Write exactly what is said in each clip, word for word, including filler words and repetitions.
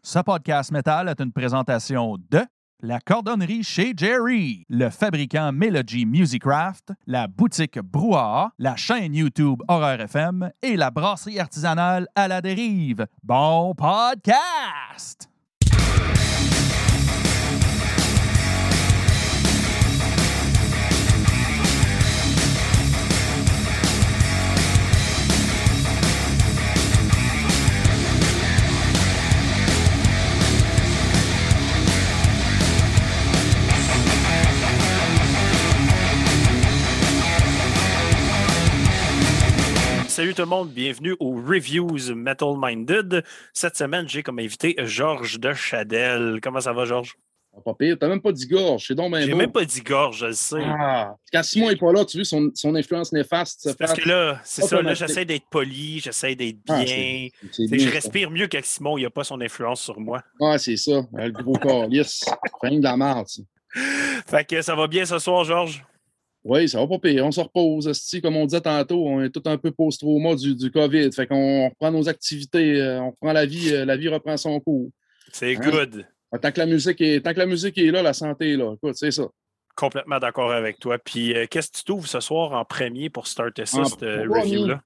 Ce podcast métal est une présentation de la cordonnerie chez Jerry, le fabricant Melody Musicraft, la boutique Brouhaha, la chaîne YouTube Horreur F M et la brasserie artisanale à la dérive. Bon podcast! Salut tout le monde, bienvenue aux Reviews Metal Minded. Cette semaine, j'ai comme invité Georges de Chadelle. Comment ça va, Georges? Pas pire, t'as même pas dit gorge, c'est donc bien J'ai beau. même pas dit gorge, je le sais. Ah, quand Simon n'est pas là, tu vois, son, son influence néfaste. C'est parce que là, c'est ça, là, j'essaie d'être poli, j'essaie d'être bien. Ah, c'est, c'est c'est bien je respire ça. Mieux que Simon, il n'a pas son influence sur moi. Ah, c'est ça, le gros calice. Fin de la merde, ça. Fait que ça va bien ce soir, Georges? Oui, ça va pas pire. On se repose. Esti, comme on disait tantôt, on est tout un peu post-trauma du, du COVID. Fait qu'on reprend nos activités, on reprend la vie, la vie reprend son cours. C'est hein? good. Tant que, la musique est, tant que la musique est là, la santé est là. Écoute, c'est ça. Complètement d'accord avec toi. Puis, euh, qu'est-ce que tu t'ouvres ce soir en premier pour starter ça, en cette review-là?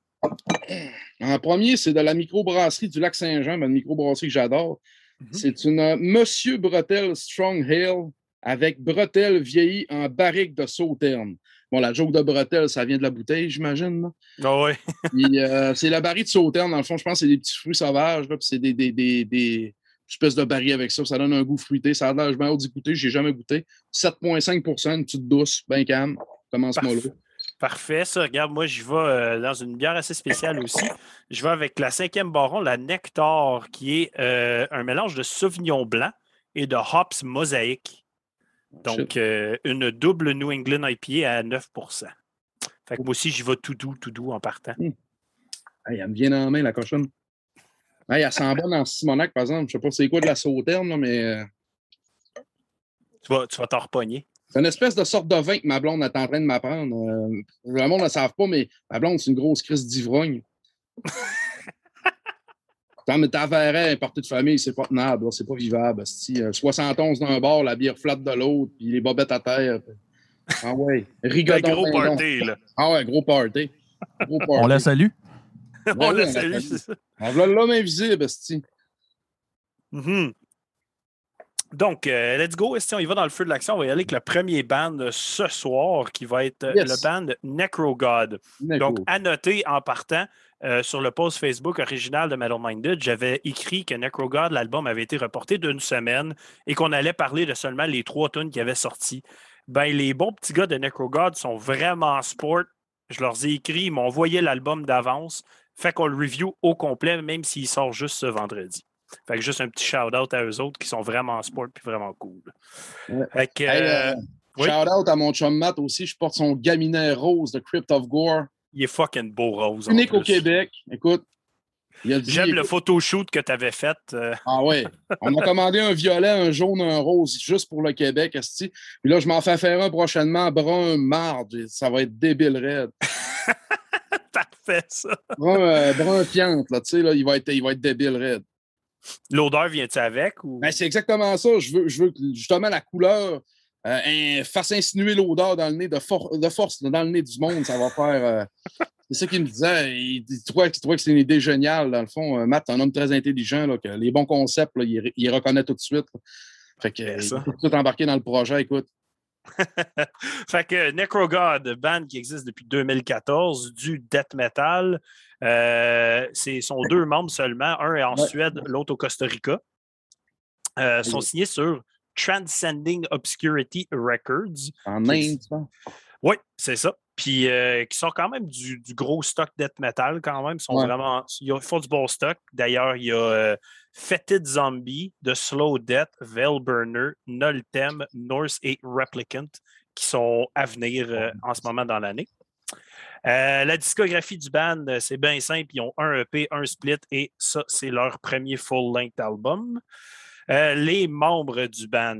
En premier, c'est de la microbrasserie du Lac-Saint-Jean, une microbrasserie que j'adore. Mm-hmm. C'est une uh, Monsieur Bretel Strong Ale avec bretelles vieillies en barrique de Sauternes. Bon, la joke de bretelles, ça vient de la bouteille, j'imagine. Ah oh oui. Puis, euh, c'est la barrique de Sauternes. Dans le fond, je pense que c'est des petits fruits sauvages. Là, puis c'est des, des, des, des espèces de barils avec ça. Ça donne un goût fruité. Ça a l'air, je m'en d'y goûter. Je n'ai jamais goûté. sept virgule cinq pour cent, une petite douce, bien calme. Commence-moi là. Parfait, ça. Regarde, moi, j'y vais euh, dans une bière assez spéciale aussi. Je vais avec la cinquième baron, la Nectar, qui est euh, un mélange de Sauvignon blanc et de hops mosaïque. Donc, euh, une double New England I P A à neuf pour cent. Fait que moi aussi, j'y vais tout doux, tout doux en partant. Mmh. Hey, elle me vient en main, la cochonne. Hey, elle sent bonne en Simonac, par exemple. Je ne sais pas c'est quoi de la Sauterne, là, mais... Tu vas, tu vas t'en repogner. C'est une espèce de sorte de vin que ma blonde est en train de m'apprendre. Euh, le monde ne le savent pas, mais ma blonde, c'est une grosse crise d'ivrogne. Tant mais ta verre, un parti de famille, c'est pas tenable, là, c'est pas vivable. Euh, soixante et onze d'un bord, la bière flatte de l'autre, puis les bobettes à terre. Ah ouais, rigodon. Gros party, là. Ah ouais, gros party. Gros party. On la salue. on ouais, la salue, c'est ça. On voit l'homme invisible, esti. Mm-hmm. Donc, euh, let's go. Si on y va dans le feu de l'action, on va y aller avec le premier band ce soir qui va être yes. le band Necrogod. Necro. Donc, à noter en partant, euh, sur le post Facebook original de Metal Minded, j'avais écrit que Necrogod, l'album avait été reporté d'une semaine et qu'on allait parler de seulement les trois tunes qui avaient sorti. Ben, les bons petits gars de Necrogod sont vraiment sport. Je leur ai écrit, ils m'ont envoyé l'album d'avance. Fait qu'on le review au complet, même s'il sort juste ce vendredi. Fait que juste un petit shout-out à eux autres qui sont vraiment sport et vraiment cool. Ouais. Fait que, hey, euh, euh, oui? Shout-out à mon chum Matt aussi. Je porte son gaminet rose de Crypt of Gore. Il est fucking beau, rose. Unique au Québec. Écoute. Il dit, J'aime écoute... le photoshoot que tu avais fait. Euh... Ah ouais. On a commandé un violet, un jaune, un rose juste pour le Québec. Esti. Puis là, je m'en fais faire un prochainement brun marde. Ça va être débile raide. Parfait, ça. Brun, euh, brun fiante, là, tu sais, là, il va être, il va être débile raide. L'odeur vient-tu avec? Ou... Ben, c'est exactement ça. Je veux, je veux justement la couleur euh, fasse insinuer l'odeur dans le nez de, for- de force dans le nez du monde. Ça va faire. Euh... C'est ça qu'il me disait. Il, il, trouvait, il trouvait que c'est une idée géniale. Dans le fond, euh, Matt, c'est un homme très intelligent. Là, que les bons concepts, là, il, il reconnaît tout de suite. Là. Fait que, il est tout embarqué dans le projet. Écoute. Fait que Necrogod, band qui existe depuis deux mille quatorze, du death metal. Euh, c'est sont deux membres seulement, un est en ouais. Suède, l'autre au Costa Rica. Euh, sont signés sur Transcending Obscurity Records. En Inde, ça? Oui, c'est ça. Puis euh, qui sont quand même du, du gros stock death metal quand même. Ils sont ouais. vraiment. Ils font du bon stock. D'ailleurs, il y a euh, Fetid Zombie, The Slow Death, Veilburner, Noltem, Norse et Replicant qui sont à venir euh, en ce moment dans l'année. Euh, la discographie du band, c'est bien simple. Ils ont un E P, un split et ça, c'est leur premier full-length album. Euh, les membres du band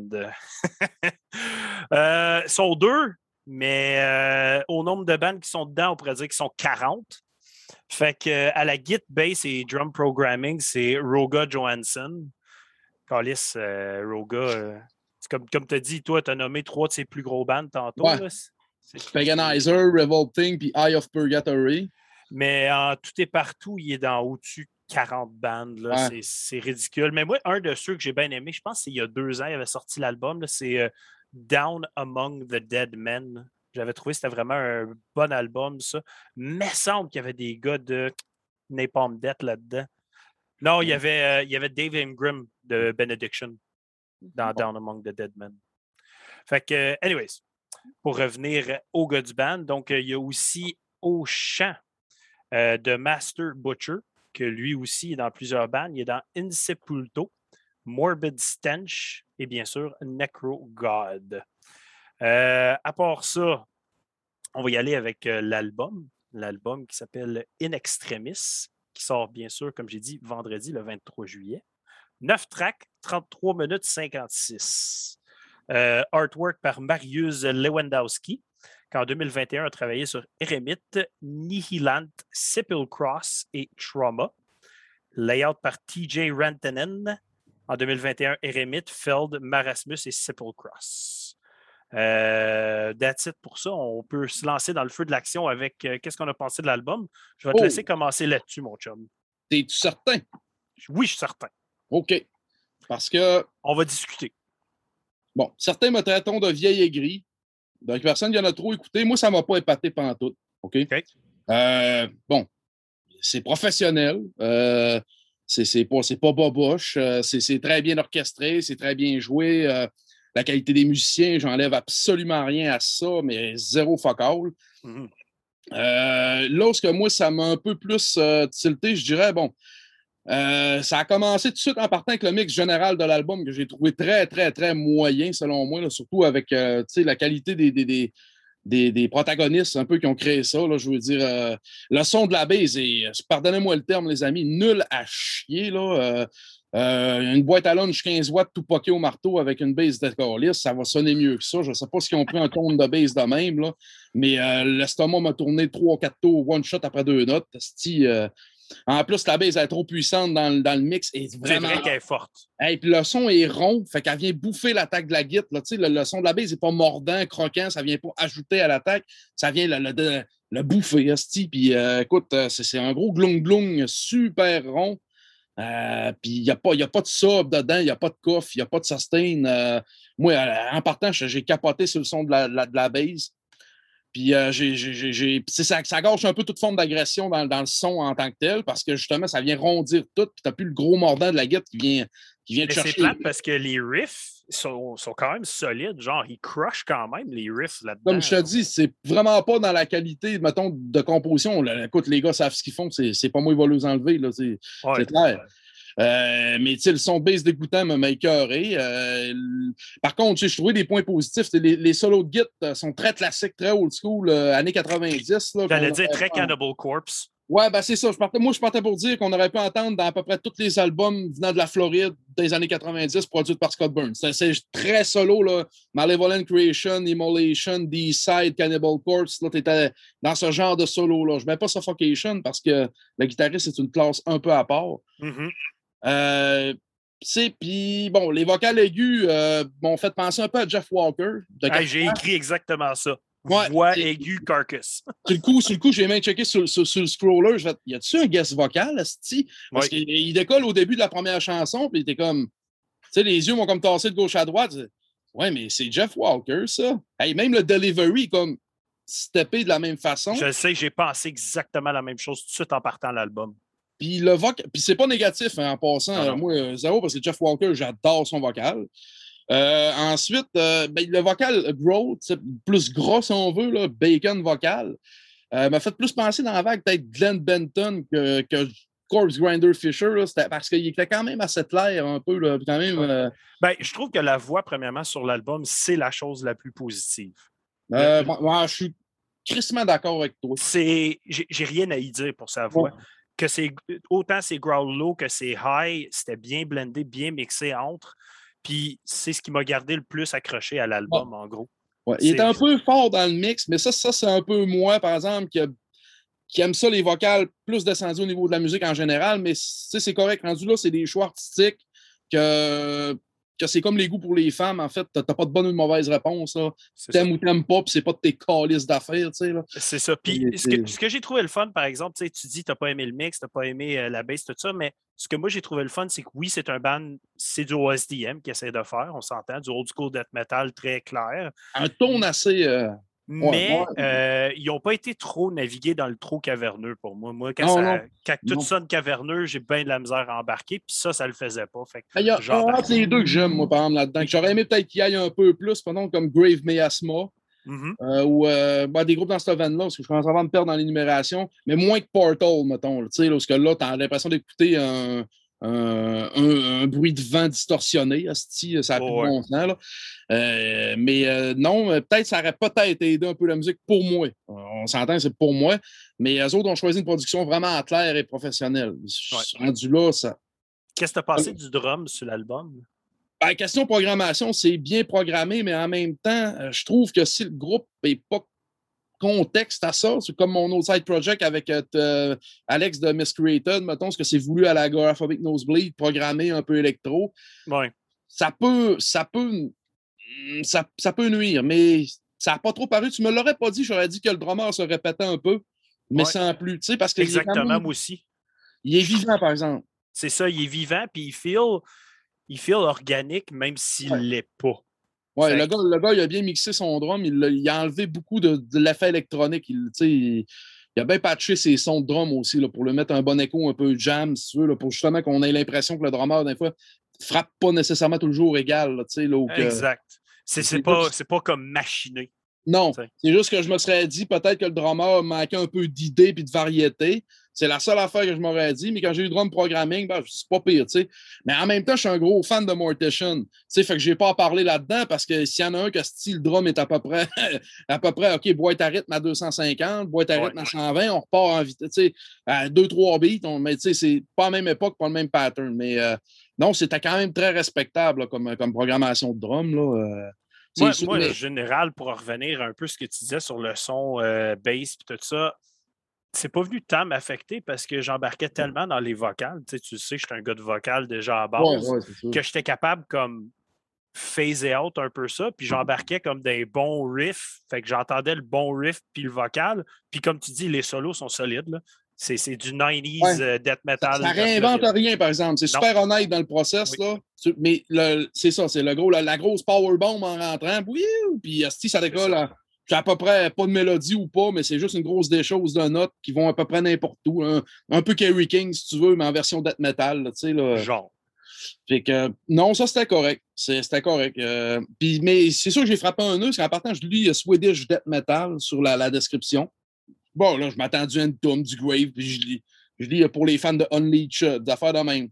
euh, sont deux, mais euh, au nombre de bandes qui sont dedans, on pourrait dire qu'ils sont quarante. Fait que à la git, bass et drum programming, c'est Roga Johansson. Callis, euh, Roga, euh, c'est comme, comme tu as dit, toi, tu as nommé trois de ses plus gros bands tantôt. Ouais. Là, c'est, c'est... Paganizer, Revolting, puis Eye of Purgatory. Mais en tout et partout, il est dans au-dessus de quarante bandes. Là. Ouais. C'est, c'est ridicule. Mais moi, un de ceux que j'ai bien aimé, je pense que c'est il y a deux ans, il avait sorti l'album, là, c'est euh, Down Among the Dead Men. J'avais trouvé que c'était vraiment un bon album, ça. Mais il semble qu'il y avait des gars de Napalm Death là-dedans. Non, il y avait, euh, il y avait Dave Ingram de Benediction dans Down Among the Dead Men. Fait que, anyways, pour revenir au gars du band, donc il y a aussi Au chant euh, de Master Butcher, que lui aussi est dans plusieurs bands. Il est dans Insepulto, Morbid Stench et bien sûr Necro God. Euh, à part ça, on va y aller avec euh, l'album, l'album qui s'appelle In Extremis, qui sort bien sûr, comme j'ai dit, vendredi le vingt-trois juillet. neuf tracks, trente-trois minutes cinquante-six. Euh, artwork par Mariusz Lewandowski, qui en deux mille vingt et un a travaillé sur Eremite, Nihilant, Sepulchross et Trauma. Layout par T J Rantanen. En deux mille vingt et un, Eremite, Feld, Marasmus et Sepulchross. Euh, that's it pour ça. On peut se lancer dans le feu de l'action avec euh, qu'est-ce qu'on a pensé de l'album. Je vais te oh. laisser commencer là-dessus, mon chum. T'es-tu certain? Oui, je suis certain. OK. Parce que... On va discuter. Bon, certains me traitent de vieil aigri. Donc, personne qui en a trop écouté. Moi, ça ne m'a pas épaté pantoute. OK? OK. Euh, bon, c'est professionnel. Euh, c'est, c'est pas, c'est pas boboche. Euh, c'est, c'est très bien orchestré. C'est très bien joué. Euh, la qualité des musiciens, j'enlève absolument rien à ça, mais zéro fuck all. Mm-hmm. Euh, là, ce que moi, ça m'a un peu plus euh, tilté, je dirais, bon, euh, ça a commencé tout de suite en partant avec le mix général de l'album que j'ai trouvé très, très, très moyen, selon moi, là, surtout avec euh, la qualité des, des, des, des, des protagonistes un peu qui ont créé ça. Là, je veux dire, euh, le son de la base est, pardonnez-moi le terme, les amis, nul à chier. Là, euh, Euh, une boîte à lunch quinze watts tout poqué au marteau avec une base de Callis, ça va sonner mieux que ça. Je ne sais pas s'ils ont pris un ton de base de même, là, mais euh, l'estomac m'a tourné trois ou quatre tours one shot après deux notes. Euh, en plus, la base est trop puissante dans, le, dans le mix. Et vraiment, c'est vrai qu'elle est forte. Et puis le son est rond, fait qu'elle vient bouffer l'attaque de la guitare. Là, le, le son de la base n'est pas mordant, croquant, ça ne vient pas ajouter à l'attaque, ça vient le, le, le bouffer. Puis euh, écoute, c'est, c'est un gros glung-glung super rond. Euh, puis il n'y a, a pas de sub dedans, il n'y a pas de coffre, il n'y a pas de sustain. Euh, moi, en partant, j'ai capoté sur le son de la, la, de la base. Puis euh, j'ai, j'ai, j'ai, ça, ça gâche un peu toute forme d'agression dans, dans le son en tant que tel, parce que justement, ça vient rondir tout, puis tu n'as plus le gros mordant de la guitare qui vient, qui vient te chercher. C'est plate parce que les riffs sont, sont quand même solides. Genre, ils crushent quand même les riffs là-dedans. Comme je te dis, c'est vraiment pas dans la qualité, mettons, de composition. Là, écoute, les gars savent ce qu'ils font, c'est, c'est pas moi qui va les enlever, là, c'est, ouais, c'est clair. Ouais. Euh, mais le son de bass dégoûtant m'a écœuré. Euh, par contre, je trouvais des points positifs. Les, les solos de guitare sont très classiques, très old school, euh, années quatre-vingt-dix. Là, j'allais dire très Cannibal Corpse. Ouais, ben c'est ça. Je partais, moi, je partais pour dire qu'on aurait pu entendre dans à peu près tous les albums venant de la Floride des années quatre-vingt-dix produits par Scott Burns. C'est, c'est très solo, là. Malevolent Creation, Immolation, D-Side, Cannibal Corpse. Là, t'étais dans ce genre de solo-là. Je ne mets pas Suffocation parce que le guitariste, c'est une classe un peu à part. Mm-hmm. Euh, puis, bon, les vocales aigus euh, m'ont fait penser un peu à Jeff Walker. Hey, j'ai écrit exactement ça. Ouais, voix aiguë Carcass. Sur le coup, sur le coup, j'ai même checké sur, sur, sur le scroller. Je fais, y a-tu un guest vocal, asti? Parce oui. qu'il décolle au début de la première chanson, puis il était comme, tu sais, les yeux m'ont comme tassé de gauche à droite. Ouais, mais c'est Jeff Walker, ça. Hey, même le delivery, comme, steppé de la même façon. Je sais, j'ai pensé exactement la même chose tout de suite en partant l'album. Puis le vocal, puis c'est pas négatif hein, en passant. Non, non. Moi, zéro, parce que Jeff Walker, j'adore son vocal. Euh, ensuite, euh, ben, le vocal Grow, plus gros si on veut, là, bacon vocal, euh, m'a fait plus penser dans la vague peut-être Glenn Benton que, que Corpse Grinder Fisher, là, parce qu'il était quand même assez clair un peu. Là, quand même, euh... ben, je trouve que la voix, premièrement, sur l'album, c'est la chose la plus positive. Euh, le... moi, je suis crissement d'accord avec toi. C'est... J'ai, j'ai rien à y dire pour sa voix. Ouais. Que c'est autant c'est growl low que c'est high, c'était bien blendé, bien mixé entre. Puis c'est ce qui m'a gardé le plus accroché à l'album, oh. en gros. Ouais, il est un peu fort dans le mix, mais ça, ça c'est un peu moi, par exemple, qui, a, qui aime ça, les vocales plus descendus au niveau de la musique en général, mais c'est correct. Rendu là, c'est des choix artistiques. que, que c'est comme les goûts pour les femmes, en fait. T'as pas de bonne ou de mauvaise réponse. T'aimes ou t'aimes pas, puis c'est pas de tes calices d'affaires. C'est ça. Puis ce que, ce que j'ai trouvé le fun, par exemple, tu dis t'as pas aimé le mix, t'as pas aimé euh, la bass, tout ça, mais ce que moi j'ai trouvé le fun, c'est que oui, c'est un band, c'est du O S D M qui essaie de faire, on s'entend, du old school death metal très clair. Un ton assez... Euh... Mais ouais, ouais. Euh, ils n'ont pas été trop navigués dans le trop caverneux pour moi. Moi, quand, non, ça, non. quand tout non. sonne caverneux, j'ai bien de la misère à embarquer, puis ça, ça le faisait pas. Fait que il y a entre les deux que j'aime, moi, par exemple, là-dedans. J'aurais aimé peut-être qu'il y aille un peu plus, pendant comme Grave Miasma, mm-hmm. euh, ou euh, ben, des groupes dans cette veine-là, parce que je commence à me perdre dans l'énumération, mais moins que Portal, mettons. Là, parce que là, t'as l'impression d'écouter un. Un, un, un bruit de vent distorsionné, hostie, ça a oh, plus de bon sens. Là. Euh, mais euh, non, peut-être ça aurait peut-être aidé un peu la musique pour moi. On s'entend, c'est pour moi. Mais eux autres ont choisi une production vraiment claire et professionnelle. Ouais. Rendu là, ça. Qu'est-ce que tu as pensé du drum sur l'album? Ben, question programmation, c'est bien programmé, mais en même temps, je trouve que si le groupe n'est pas contexte à ça, c'est comme mon autre side project avec euh, Alex de Miscreated, mettons, ce que c'est voulu à la Agoraphobic Nosebleed, programmer un peu électro. Ouais. Ça peut, ça peut, ça, ça peut nuire, mais ça n'a pas trop paru. Tu me l'aurais pas dit, j'aurais dit que le drummer se répétait un peu, mais ouais. sans plus, tu sais, parce que exactement, même, moi aussi. Il est vivant, par exemple. C'est ça, il est vivant, puis il feel, il feel organique, même s'il ne ouais. l'est pas. Oui, le gars, le gars, il a bien mixé son drum. Il a, il a enlevé beaucoup de, de l'effet électronique. Il, il, il a bien patché ses sons de drum aussi là, pour le mettre un bon écho un peu jam, si tu veux, là, pour justement qu'on ait l'impression que le drummer, des fois, frappe pas nécessairement toujours égal. Là, là, que, exact. C'est, c'est, c'est, pas, c'est pas comme machiné. Non, t'sais. C'est juste que je me serais dit peut-être que le drummer manquait un peu d'idées et de variété. C'est la seule affaire que je m'aurais dit, mais quand j'ai eu le drum programming, ben, c'est pas pire, tu sais. Mais en même temps, je suis un gros fan de Mortician. Tu sais, fait que j'ai pas à parler là-dedans parce que s'il y en a un que style le drum est à peu près, à peu près, OK, boîte à rythme à deux cent cinquante, boîte à rythme ouais, à cent vingt, on repart en vitesse, tu sais, à deux trois beats, on, mais tu sais, c'est pas la même époque, pas le même pattern. Mais euh, non, c'était quand même très respectable là, comme, comme programmation de drum, là. Euh, moi, moi mais... en général, pour revenir un peu à ce que tu disais sur le son euh, bass et tout ça, c'est pas venu tant m'affecter parce que j'embarquais tellement dans les vocales. Tu sais, tu sais, je suis un gars de vocal déjà à base, ouais, ouais, que j'étais capable comme phaser out un peu ça, puis j'embarquais comme des bons riffs, fait que j'entendais le bon riff puis le vocal, puis comme tu dis, les solos sont solides, là. C'est, c'est du quatre-vingt-dix ouais. euh, death metal. Ça, ça réinvente rien, par exemple. C'est non. super honnête dans le process, oui. là. Mais le, c'est ça, c'est le gros, la, la grosse powerbomb en rentrant. Puis asti, ça décolle. À, à peu près pas de mélodie ou pas, mais c'est juste une grosse déchose de notes qui vont à peu près n'importe où. Un, un peu Kerry King, si tu veux, mais en version death metal. Là, là. Genre. Fait que, non, ça, c'était correct. C'est, c'était correct. Euh, pis, mais c'est sûr que j'ai frappé un nœud, parce qu'en partant, je lis Swedish Death Metal sur la, la description. Bon, là, je m'attends du Entomb, du Grave, puis je lis. Je lis pour les fans de Unleash, des affaires de même.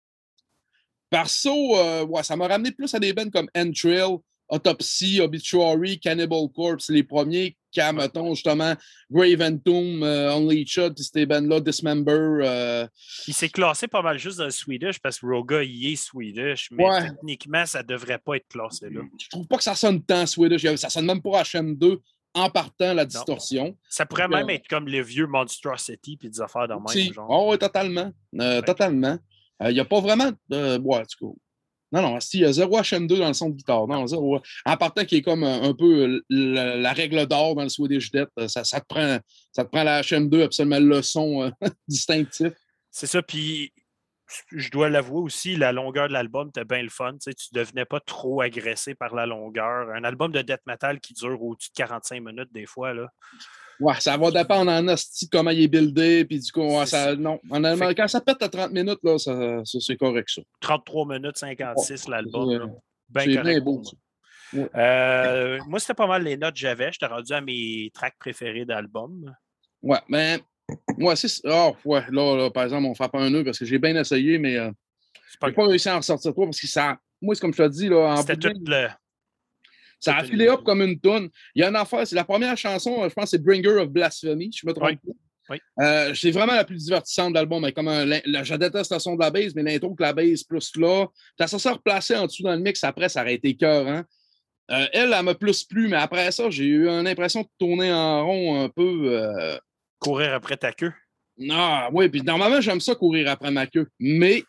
Perso, euh, ouais, ça m'a ramené plus à des bands comme Entrail, Autopsy, Obituary, Cannibal Corpse, les premiers, qu'à, mettons, justement, Grave Entomb, euh, Unleashed, puis ces bands-là, Dismember. Euh... Il s'est classé pas mal juste dans le Swedish, parce que Roga, il est Swedish, mais ouais. techniquement, ça devrait pas être classé là. Je trouve pas que ça sonne tant Swedish. Ça sonne même pas H M deux. En partant la distorsion. Non. Ça pourrait Donc, même euh, être comme les vieux Monstrosity puis des affaires de même. Si. Genre. Oh, oui, totalement. Euh, ouais. Totalement. Il euh, n'y a pas vraiment de. Ouais, du coup. Non, non, il y a zéro H M deux dans le son de guitare. Non, zéro. En partant, qui est comme un, un peu la, la règle d'or dans le Swedish Death, ça, ça, te prend, ça te prend la H M deux, absolument le son euh, distinctif. C'est ça. Puis, je dois l'avouer aussi, la longueur de l'album était bien le fun. Tu ne devenais pas trop agressé par la longueur. Un album de death metal qui dure au-dessus de quarante-cinq minutes des fois. Là. Ouais, ça va dépendre en hostie comment il est buildé. Puis du coup, ouais, ça, non. En allemand, fait... Quand ça pète à trente minutes, là, ça, ça, c'est correct, ça. trente-trois minutes cinquante-six, oh, l'album. C'est, là. Ben c'est correct. Bien beau, ça. Ouais. Euh, moi, c'était pas mal les notes que j'avais. J'étais rendu à mes tracks préférés d'album. Ouais, mais. Ouais, c'est. Oh, ouais, là, là, par exemple, on frappe un nœud parce que j'ai bien essayé, mais euh, je n'ai pas réussi à en ressortir toi parce que ça. Moi, c'est comme je te dis, là. En C'était tout le. Ça a filé up comme une toune. Il y a une affaire, c'est la première chanson, je pense, c'est Bringer of Blasphemy, je me trompe oui. pas. Oui. Euh, c'est vraiment la plus divertissante de l'album. Comme un, la, je déteste le son de la bass, mais l'intro que la bass plus là. Ça s'est replacé en dessous dans le mix. Après, ça aurait été cœur. Hein? Euh, elle, elle m'a plus plu, mais après ça, j'ai eu l'impression de tourner en rond un peu. Euh... Courir après ta queue. Ah, oui, puis normalement, j'aime ça courir après ma queue. Mais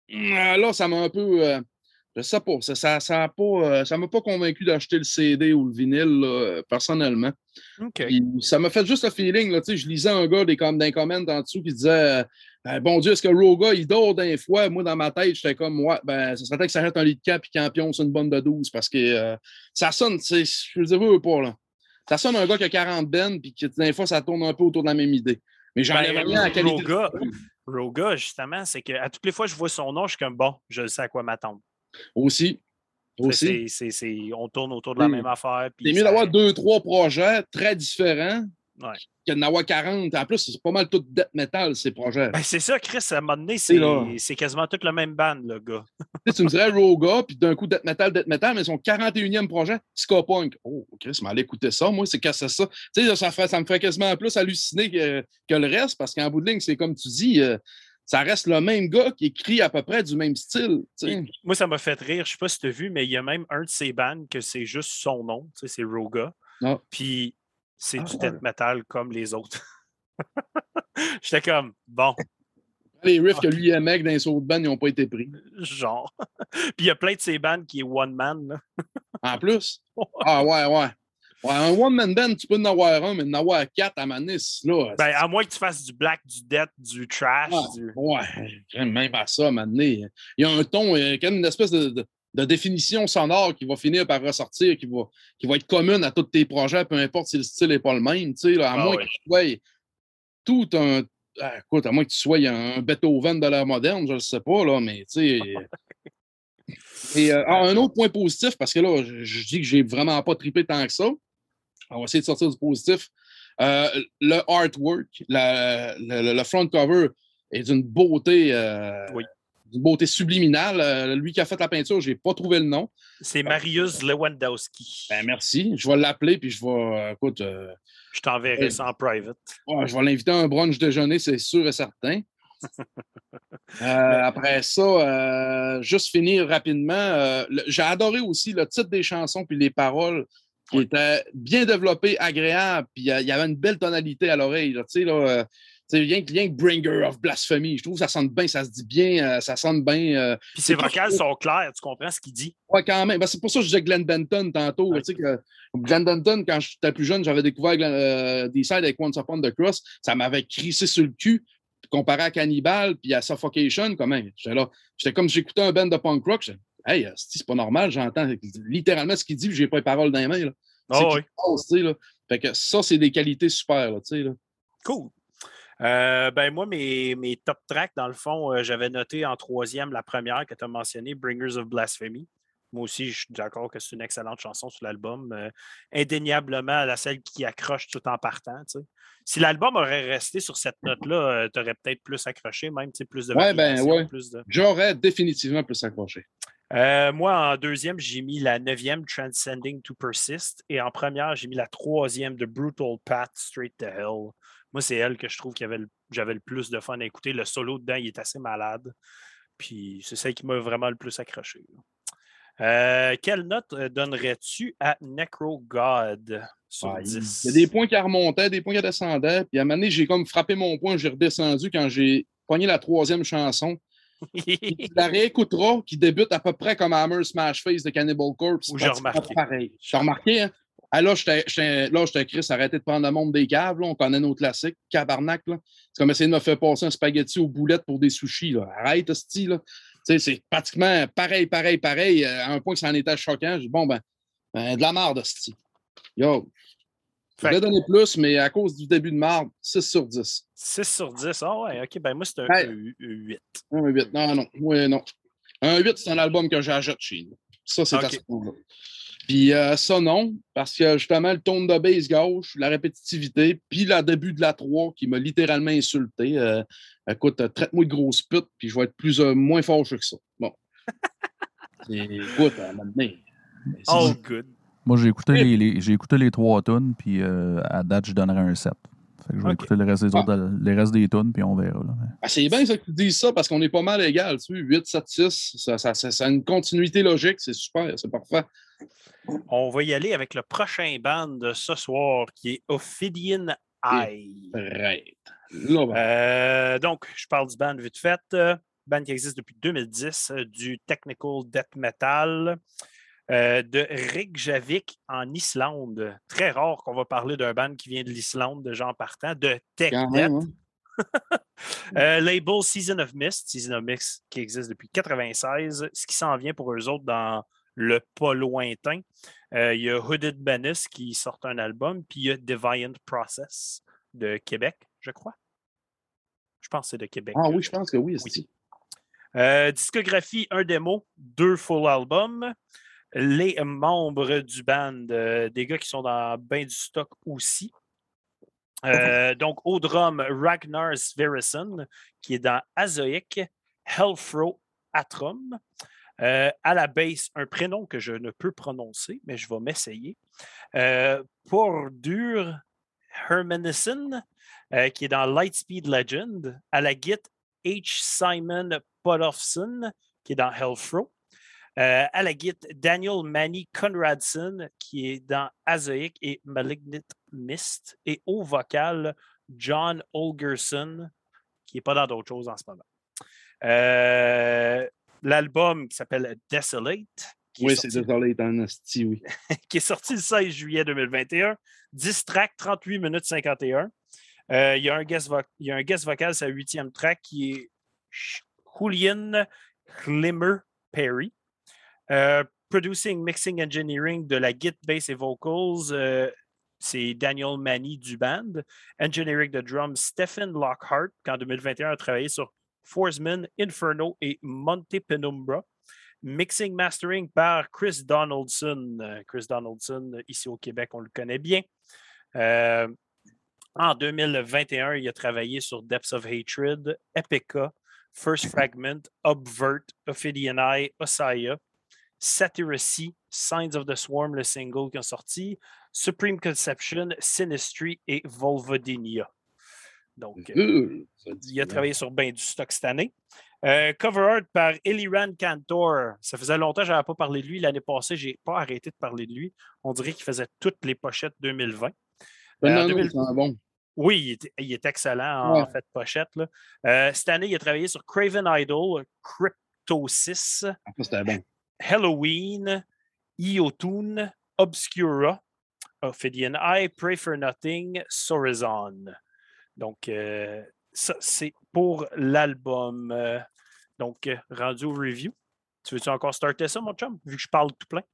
Là, ça m'a un peu... Euh, je sais pas, ça ça, ça, a pas, euh, ça m'a pas convaincu d'acheter le C D ou le vinyle, là, personnellement. Okay. Puis, ça m'a fait juste le feeling, là, je lisais un gars des, comme, d'un comment en dessous qui disait euh, bon Dieu, est-ce que Roga, il dort d'un fois? Moi, dans ma tête, j'étais comme, ouais, ben, ça serait peut-être que ça arrête un lit de camp et qu'en pion, c'est une bonne de douze parce que euh, ça sonne, je veux dire, veux pas, là. Ça sonne un gars qui a quarante bennes puis que des fois, ça tourne un peu autour de la même idée. Mais j'en ai rien à la qualité. Roga, Roga, justement, c'est qu'à toutes les fois que je vois son nom, je suis comme, bon, je sais à quoi m'attendre. Aussi. Aussi. C'est, c'est, c'est, on tourne autour de la même affaire. C'est mieux ça... d'avoir deux, trois projets très différents ouais. que d'en avoir quarante. En plus, c'est pas mal tout death metal, ces projets. Ben, c'est ça, Chris, à un moment donné, c'est, c'est quasiment tout le même band, le gars. Tu me dirais Roga, puis d'un coup, death metal, death metal, mais son quarante et unième projet, ska punk. Oh, Chris, je m'allais écouter ça, moi, c'est cassé ça. Tu sais, ça, ça me ferait quasiment plus halluciner que, que le reste, parce qu'en bout de ligne, c'est comme tu dis. Euh, ça reste le même gars qui écrit à peu près du même style. T'sais. Moi, ça m'a fait rire. Je ne sais pas si tu as vu, mais il y a même un de ses bands que c'est juste son nom. C'est Roga. Ah. Puis c'est ah, du ouais. death metal comme les autres. J'étais comme, bon. Les riffs okay. que lui aimait dans les autres bands, ils n'ont pas été pris. Genre. Puis il y a plein de ces bands qui est one man. Là. En plus? Ah ouais, ouais. Ouais, un one-man band, tu peux en avoir un, mais en avoir quatre à Manis, là. Ben, à moins que tu fasses du black, du death, du trash. Ah, du... Ouais, même à ça, Mané. Il y a un ton, il y a quand même une espèce de, de, de définition sonore qui va finir par ressortir, qui va, qui va être commune à tous tes projets, peu importe si le style n'est pas le même, tu sais, là, à ah, moins ouais. que tu sois tout un... Ah, écoute, à moins que tu sois un Beethoven de l'ère moderne, je ne sais pas, là, mais tu sais... Et euh, alors, un autre point positif, parce que là, je, je dis que j'ai vraiment pas trippé tant que ça. On va essayer de sortir du positif. Euh, le artwork, la, le, le front cover est d'une beauté, euh, oui. d'une beauté subliminale. Euh, lui qui a fait la peinture, je n'ai pas trouvé le nom. C'est Mariusz Lewandowski. Ben, merci. Je vais l'appeler, puis je vais... Euh, écoute... Euh, je t'enverrai euh, ça en private. Ouais, je vais l'inviter à un brunch déjeuner, c'est sûr et certain. euh, après ça, euh, juste finir rapidement, euh, le, j'ai adoré aussi le titre des chansons puis les paroles qui oui. étaient bien développées, agréables, puis il y avait une belle tonalité à l'oreille. Tu sais, là, euh, rien, rien que Bringer of Blasphemy, je trouve que ça sonne bien, ça se dit bien, euh, ça sonne bien. Euh, puis ses vocales sont claires, tu comprends ce qu'il dit? Oui, quand même. Ben, c'est pour ça que je disais Glenn Benton tantôt. Oui. Tu sais que Glenn Benton, quand j'étais plus jeune, j'avais découvert euh, D-Side avec Once Upon the Cross, ça m'avait crissé sur le cul. Comparé à Cannibal puis à Suffocation, quand même. J'étais là, j'étais comme j'écoutais un band de punk rock. J'étais, hey, c'est pas normal, j'entends littéralement ce qu'il dit, puis j'ai pas les paroles dans les mains. Là. Oh, oui. passe, là. Fait que ça, c'est des qualités super. Là, là. Cool. Euh, ben moi, mes, mes top tracks, dans le fond, euh, j'avais noté en troisième la première que tu as mentionnée, Bringers of Blasphemy. Moi aussi, je suis d'accord que c'est une excellente chanson sur l'album. Euh, indéniablement, la celle qui accroche tout en partant. T'sais. Si l'album aurait resté sur cette note-là, euh, tu aurais peut-être plus accroché, même plus de ouais, ben, ouais. plus de... J'aurais définitivement plus accroché. Euh, moi, en deuxième, j'ai mis la neuvième, Transcending to Persist. Et en première, j'ai mis la troisième, The Brutal Path, Straight to Hell. Moi, c'est elle que je trouve que j'avais le plus de fun à écouter. Le solo dedans, il est assez malade. Puis c'est celle qui m'a vraiment le plus accroché. Euh, quelle note donnerais-tu à Necro God sur ah, dix? Il y a des points qui remontaient, des points qui descendaient. Puis à un moment donné, j'ai comme frappé mon point, j'ai redescendu quand j'ai pogné la troisième chanson. Tu la réécouteras, qui débute à peu près comme Hammer Smash Face de Cannibal Corpse. J'ai remarqué. Pareil. J'ai remarqué, hein? Ah, là, j'étais Chris, arrêtez de prendre le monde des caves. Là. On connaît nos classiques. Cabarnac. C'est comme essayer de me faire passer un spaghetti aux boulettes pour des sushis. Là. Arrête, hostie, là. C'est pratiquement pareil, pareil, pareil, à un point que ça en était choquant. Je dis, bon, ben, ben de la merde, hostie. Yo. Je voulais donner plus, mais à cause du début de marde, six sur dix. six sur dix, ah ouais, OK. Ben moi, c'est un hey. huit. Un huit, non, non. Oui, non. Un huit, c'est un album que j'achète chez nous. Ça, c'est okay. à ce moment-là. Puis euh, ça, non, parce que justement, le tone de bass gauche, la répétitivité, puis le début de la trois qui m'a littéralement insulté. Euh, écoute, traite-moi de grosse pute, puis je vais être plus, euh, moins fâché que ça. Bon. écoute, à un moment donné. Oh, good. Moi, j'ai écouté, les, les, j'ai écouté les trois tunes, puis euh, à date, je donnerais un sept. Fait que je vais okay. écouter le reste des, autres, ah. les restes des tunes, puis on verra. Là. Ah, c'est bien ça que tu dises ça, parce qu'on est pas mal égal. Tu sais, huit, sept, six, ça, ça, ça, ça a une continuité logique, c'est super, c'est parfait. On va y aller avec le prochain band de ce soir, qui est Ophidian Eye. Right. Euh, donc, je parle du band vite fait. band qui existe depuis deux mille dix, euh, du technical death metal. Euh, de Reykjavik en Islande. Très rare qu'on va parler d'un band qui vient de l'Islande, de gens partants, de Tech Death. Hein? euh, label Season of Mist, Season of Mist qui existe depuis quatre-vingt-seize, ce qui s'en vient pour eux autres dans le pas lointain. Euh, il y a Hooded Menace qui sort un album, puis il y a Deviant Process de Québec, je crois. Je pense que c'est de Québec. Ah oui, je pense que oui. oui. Euh, discographie, un démo, deux full albums. Les membres du band, euh, des gars qui sont dans ben du stock aussi. Euh, donc, au drum, Ragnar Sverrisson, qui est dans Azoic, Hellfro Atrum. Euh, à la basse, un prénom que je ne peux prononcer, mais je vais m'essayer. Euh, Pordur Hermanisson, euh, qui est dans Lightspeed Legend. À la guitare, H. Simon Podolfsson, qui est dans Hellfro. Euh, à la guitare, Daniel Manny Conradson, qui est dans Azoic et Malignant Mist. Et au vocal, John Olgerson, qui n'est pas dans d'autres choses en ce moment. Euh, l'album qui s'appelle Desolate. Qui oui, sorti, c'est Desolate en asti, oui. qui est sorti le seize juillet deux mille vingt et un. dix tracks, trente-huit minutes cinquante et un. Euh, il, y a un guest vo- il y a un guest vocal, c'est la huitième track, qui est Julian Glimmer Perry. Euh, producing, mixing, engineering de la guitar, bass et vocals, euh, c'est Daniel Manny du band. Engineering de drums, Stephen Lockhart, qui en deux mille vingt et un a travaillé sur Forsman, Inferno et Monte Penumbra. Mixing, mastering par Chris Donaldson. Euh, Chris Donaldson, ici au Québec, on le connaît bien. Euh, en deux mille vingt et un, il a travaillé sur Depths of Hatred, Epica, First Fragment, Obvert, Ophidian Eye, Osaya, Satiracy, Signs of the Swarm, le single qui a sorti, Supreme Conception, Sinistry et Volvodinia. Donc, euh, il a travaillé sur bien du stock cette année. Euh, cover art par Eliran Kantor. Ça faisait longtemps que je n'avais pas parlé de lui. L'année passée, je n'ai pas arrêté de parler de lui. On dirait qu'il faisait toutes les pochettes deux mille vingt. Euh, non, deux mille... non, c'est bon. Oui, il est, il est excellent en ouais. fait pochette. Là. Euh, cette année, il a travaillé sur Craven Idol, Cryptosis, ah, c'était bon. Halloween, Iotune, Obscura, Ophidian Eye, Pray for Nothing, Sorizon. Donc, euh, ça, c'est pour l'album. Euh, donc, euh, rendu au review. Tu veux-tu encore starter ça, mon chum, vu que je parle tout plein?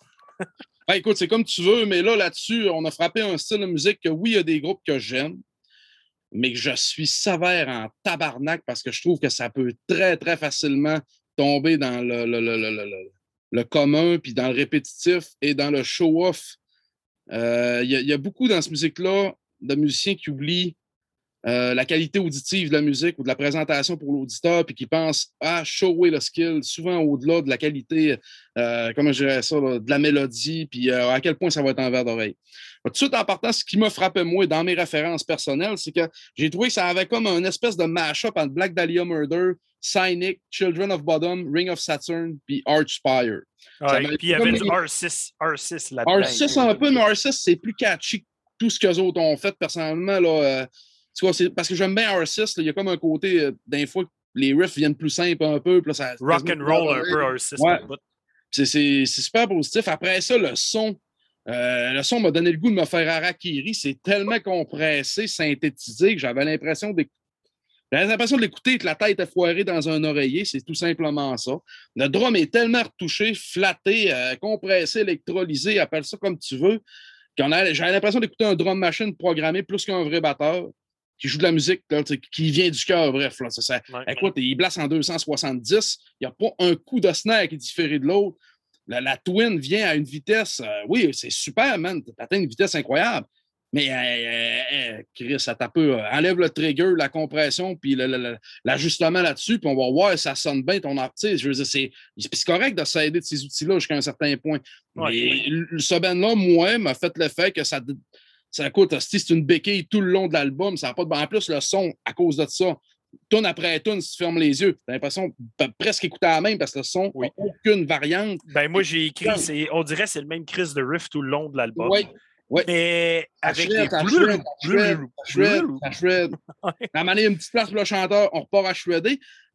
Ah, écoute, c'est comme tu veux, mais là, là-dessus, on a frappé un style de musique que, oui, il y a des groupes que j'aime, mais que je suis sévère en tabarnak parce que je trouve que ça peut très, très facilement tomber dans le, le, le, le, le, le commun, puis dans le répétitif et dans le show-off. Il euh, y, y a beaucoup dans cette musique-là de musiciens qui oublient euh, la qualité auditive de la musique ou de la présentation pour l'auditeur, puis qui pensent à shower le skill, souvent au-delà de la qualité, euh, comment je dirais ça, là, de la mélodie, puis euh, à quel point ça va être en verre d'oreille. Tout de suite, en partant, ce qui m'a frappé, moi, dans mes références personnelles, c'est que j'ai trouvé que ça avait comme une espèce de mash-up entre Black Dahlia Murder, Cynic, Children of Bodom, Ring of Saturn, puis Archspire. Ouais, puis il y avait du R six, R six là-dedans. R six un peu, mais R six, c'est plus catchy que tout ce qu'eux autres ont fait, personnellement, là. Euh, tu vois, c'est parce que j'aime bien R six, il y a comme un côté, euh, d'un fois, les riffs viennent plus simples un peu. Puis là, ça, rock and roll un peu R six. Ouais. C'est, c'est, c'est super positif. Après ça, le son, euh, le son m'a donné le goût de me faire harakiri. C'est tellement compressé, synthétisé que j'avais l'impression d'écouter. J'avais l'impression de l'écouter et que la tête est foirée dans un oreiller. C'est tout simplement ça. Le drum est tellement retouché, flatté, euh, compressé, électrolysé, appelle ça comme tu veux. Qu'on a, j'avais l'impression d'écouter un drum machine programmé plus qu'un vrai batteur qui joue de la musique, là, qui vient du cœur, bref. Là, c'est ça. Ouais. Écoute, il blasse en deux cent soixante-dix. Il n'y a pas un coup de snare qui est différé de l'autre. La, la twin vient à une vitesse... Euh, oui, c'est super, man. Tu atteins une vitesse incroyable. Mais euh, euh, Chris, ça tape peu. Euh, enlève le trigger, la compression, puis le, le, le, l'ajustement là-dessus, puis on va voir si ça sonne bien ton artiste. Je veux dire, c'est, c'est correct de s'aider de ces outils-là jusqu'à un certain point. Ouais. Mais ce band-là, moi, m'a fait l'effet que ça... Ça coûte, c'est une béquille tout le long de l'album. Ça n'a pas de... En plus, le son, à cause de ça, tune après tune, si tu fermes les yeux, t'as l'impression de presque écouter à la même parce que le son n'a oui. aucune variante. Ben moi, j'ai écrit, c'est, on dirait que c'est le même crise de riff tout le long de l'album. Oui. Oui. Mais avec shred, des... shred, shred, shred, shred. À un moment donné, une petite place pour le chanteur, on repart à shredder.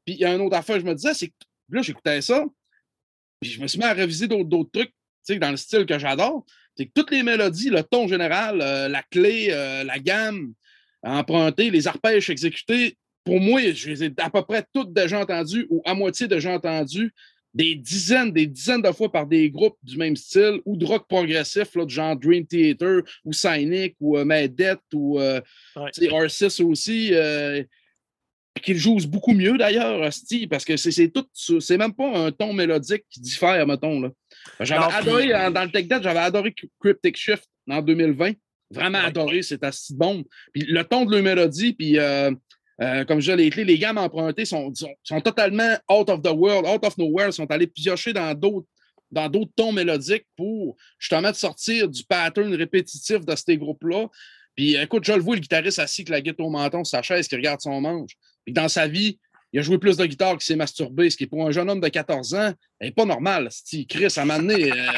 Puis il y a une autre affaire, je me disais, c'est que là, j'écoutais ça, puis je me suis mis à réviser d'autres, d'autres trucs, tu sais, dans le style que j'adore. C'est que toutes les mélodies, le ton général, euh, la clé, euh, la gamme empruntée, les arpèges exécutés, pour moi, je les ai à peu près toutes déjà entendues ou à moitié déjà entendues des dizaines, des dizaines de fois par des groupes du même style ou de rock progressif, là, du genre Dream Theater ou Cynic ou euh, Madette ou euh, ouais. R six aussi, euh, qui joue beaucoup mieux d'ailleurs, Steve, parce que c'est, c'est tout, c'est même pas un ton mélodique qui diffère, mettons. Là. J'avais non, adoré, puis... dans le Tech Death, j'avais adoré Cryptic Shift en deux mille vingt. Vraiment ouais. adoré, c'est assez bon. Puis le ton de leur mélodie, puis euh, euh, comme je l'ai écrit, les gammes empruntées sont, sont, sont totalement out of the world, out of nowhere, sont allés piocher dans d'autres, dans d'autres tons mélodiques pour justement de sortir du pattern répétitif de ces groupes-là. Puis écoute, je le vois, le guitariste assis avec la guitare au menton sur sa chaise qui regarde son manche. Puis dans sa vie, il a joué plus de guitare qu'il s'est masturbé, ce qui est pour un jeune homme de quatorze ans, n'est pas normal. Chris, à un moment donné, euh,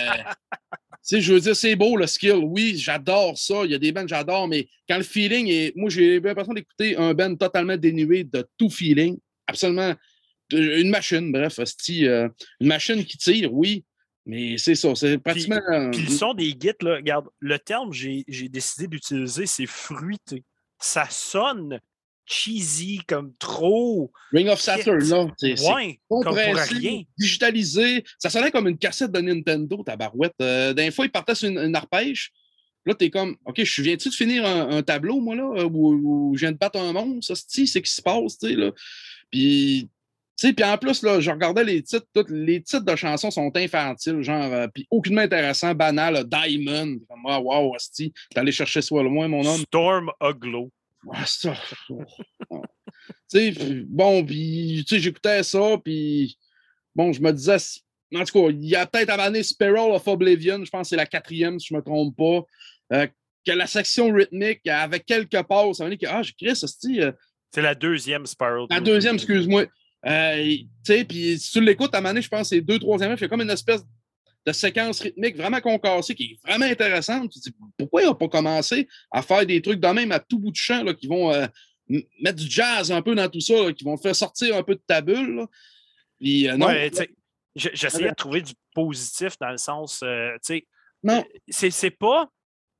je veux dire, c'est beau le skill. Oui, j'adore ça. Il y a des bands que j'adore, mais quand le feeling est. Moi, j'ai l'impression d'écouter un band totalement dénué de tout feeling. Absolument. Une machine, bref, euh, une machine qui tire, oui. Mais c'est ça, c'est pratiquement... Puis, puis le son des guides, là, regarde, le terme que j'ai, j'ai décidé d'utiliser, c'est fruité. Ça sonne cheesy, comme trop... Ring of Saturn, là. C'est, ouais, c'est comme pour rien. Digitalisé. Ça sonnait comme une cassette de Nintendo, tabarouette. Euh, D'un fois, il partait sur une, une arpège. Là, t'es comme, OK, je viens-tu de finir un, un tableau, moi, là, où, où je viens de battre un monstre? Ça, c'est ce qui se passe, tu sais, là. Puis... Puis en plus, là, je regardais les titres, tous les titres de chansons sont infantiles, genre, euh, puis aucunement intéressant, banal, là, Diamond. Comme, ah, wow, hostie, t'es allé chercher ça loin, mon homme. Storm Aglow. Ah, ça. Tu sais, bon, puis, tu sais, j'écoutais ça, puis, bon, je me disais, en tout cas, il y a peut-être amené Spiral of Oblivion, je pense que c'est la quatrième, si je ne me trompe pas, euh, que la section rythmique, avec quelques passes, ça veut dire que, ah, j'écris, hostie. Euh, c'est la deuxième Spiral. La deuxième, excuse-moi. Euh, tu sais, puis si tu l'écoutes, à un moment donné, je pense que c'est deux, troisième, il y a comme une espèce de séquence rythmique vraiment concassée qui est vraiment intéressante. Tu te dis, pourquoi ils n'ont pas commencé à faire des trucs de même à tout bout de champ là, qui vont euh, mettre du jazz un peu dans tout ça, là, qui vont te faire sortir un peu de ta bulle. Là. Puis, euh, non, ouais, là, j'essayais ouais. de trouver du positif dans le sens, euh, tu sais, non. C'est, c'est pas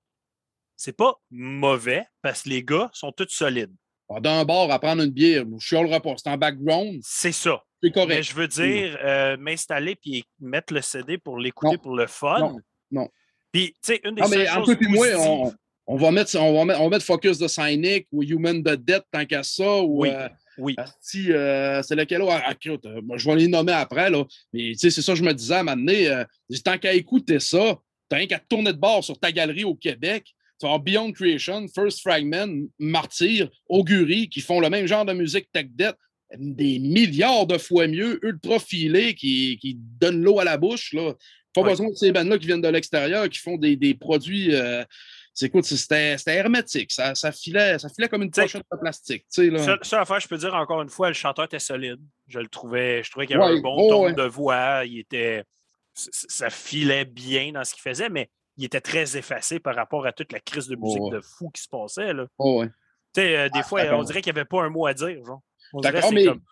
c'est pas mauvais parce que les gars sont tous solides. D'un bar à prendre une bière, je chialerai pas. C'est en background. C'est ça. C'est correct. Mais je veux dire, euh, m'installer puis mettre le C D pour l'écouter non. pour le fun. Non. non. Puis, tu sais, une des non, seules mais choses en plus, moi, on, positives... on, va mettre, on, va mettre, on va mettre Focus de Cynic ou Human the Dead tant qu'à ça. Ou, oui. Euh, oui. Si, euh, c'est lequel là? Ah, écoute, euh, je vais les nommer après. Là. Mais, tu sais, c'est ça que je me disais à un moment donné. Euh, tant qu'à écouter ça, t'as rien qu'à tourner de bord sur ta galerie au Québec. Tu vas avoir Beyond Creation, First Fragment, Martyr, Augury, qui font le même genre de musique Tech Death, des milliards de fois mieux, ultra filés, qui, qui donnent l'eau à la bouche. Là. Pas ouais. besoin de ces bandes-là qui viennent de l'extérieur, qui font des, des produits. Euh, c'est, écoute, c'était, c'était hermétique. Ça, ça, filait, ça filait comme une pochette de plastique. Seule affaire, je peux dire encore une fois, le chanteur était solide. Je le trouvais, je trouvais qu'il y avait ouais. un bon oh, ton ouais. de voix. Il était, ça filait bien dans ce qu'il faisait, mais il était très effacé par rapport à toute la crise de musique oh, ouais. de fou qui se passait. Là. Oh, ouais. Tu sais, euh, des ah, fois, on dirait qu'il n'y avait pas un mot à dire. Genre. On d'accord, mais... comme...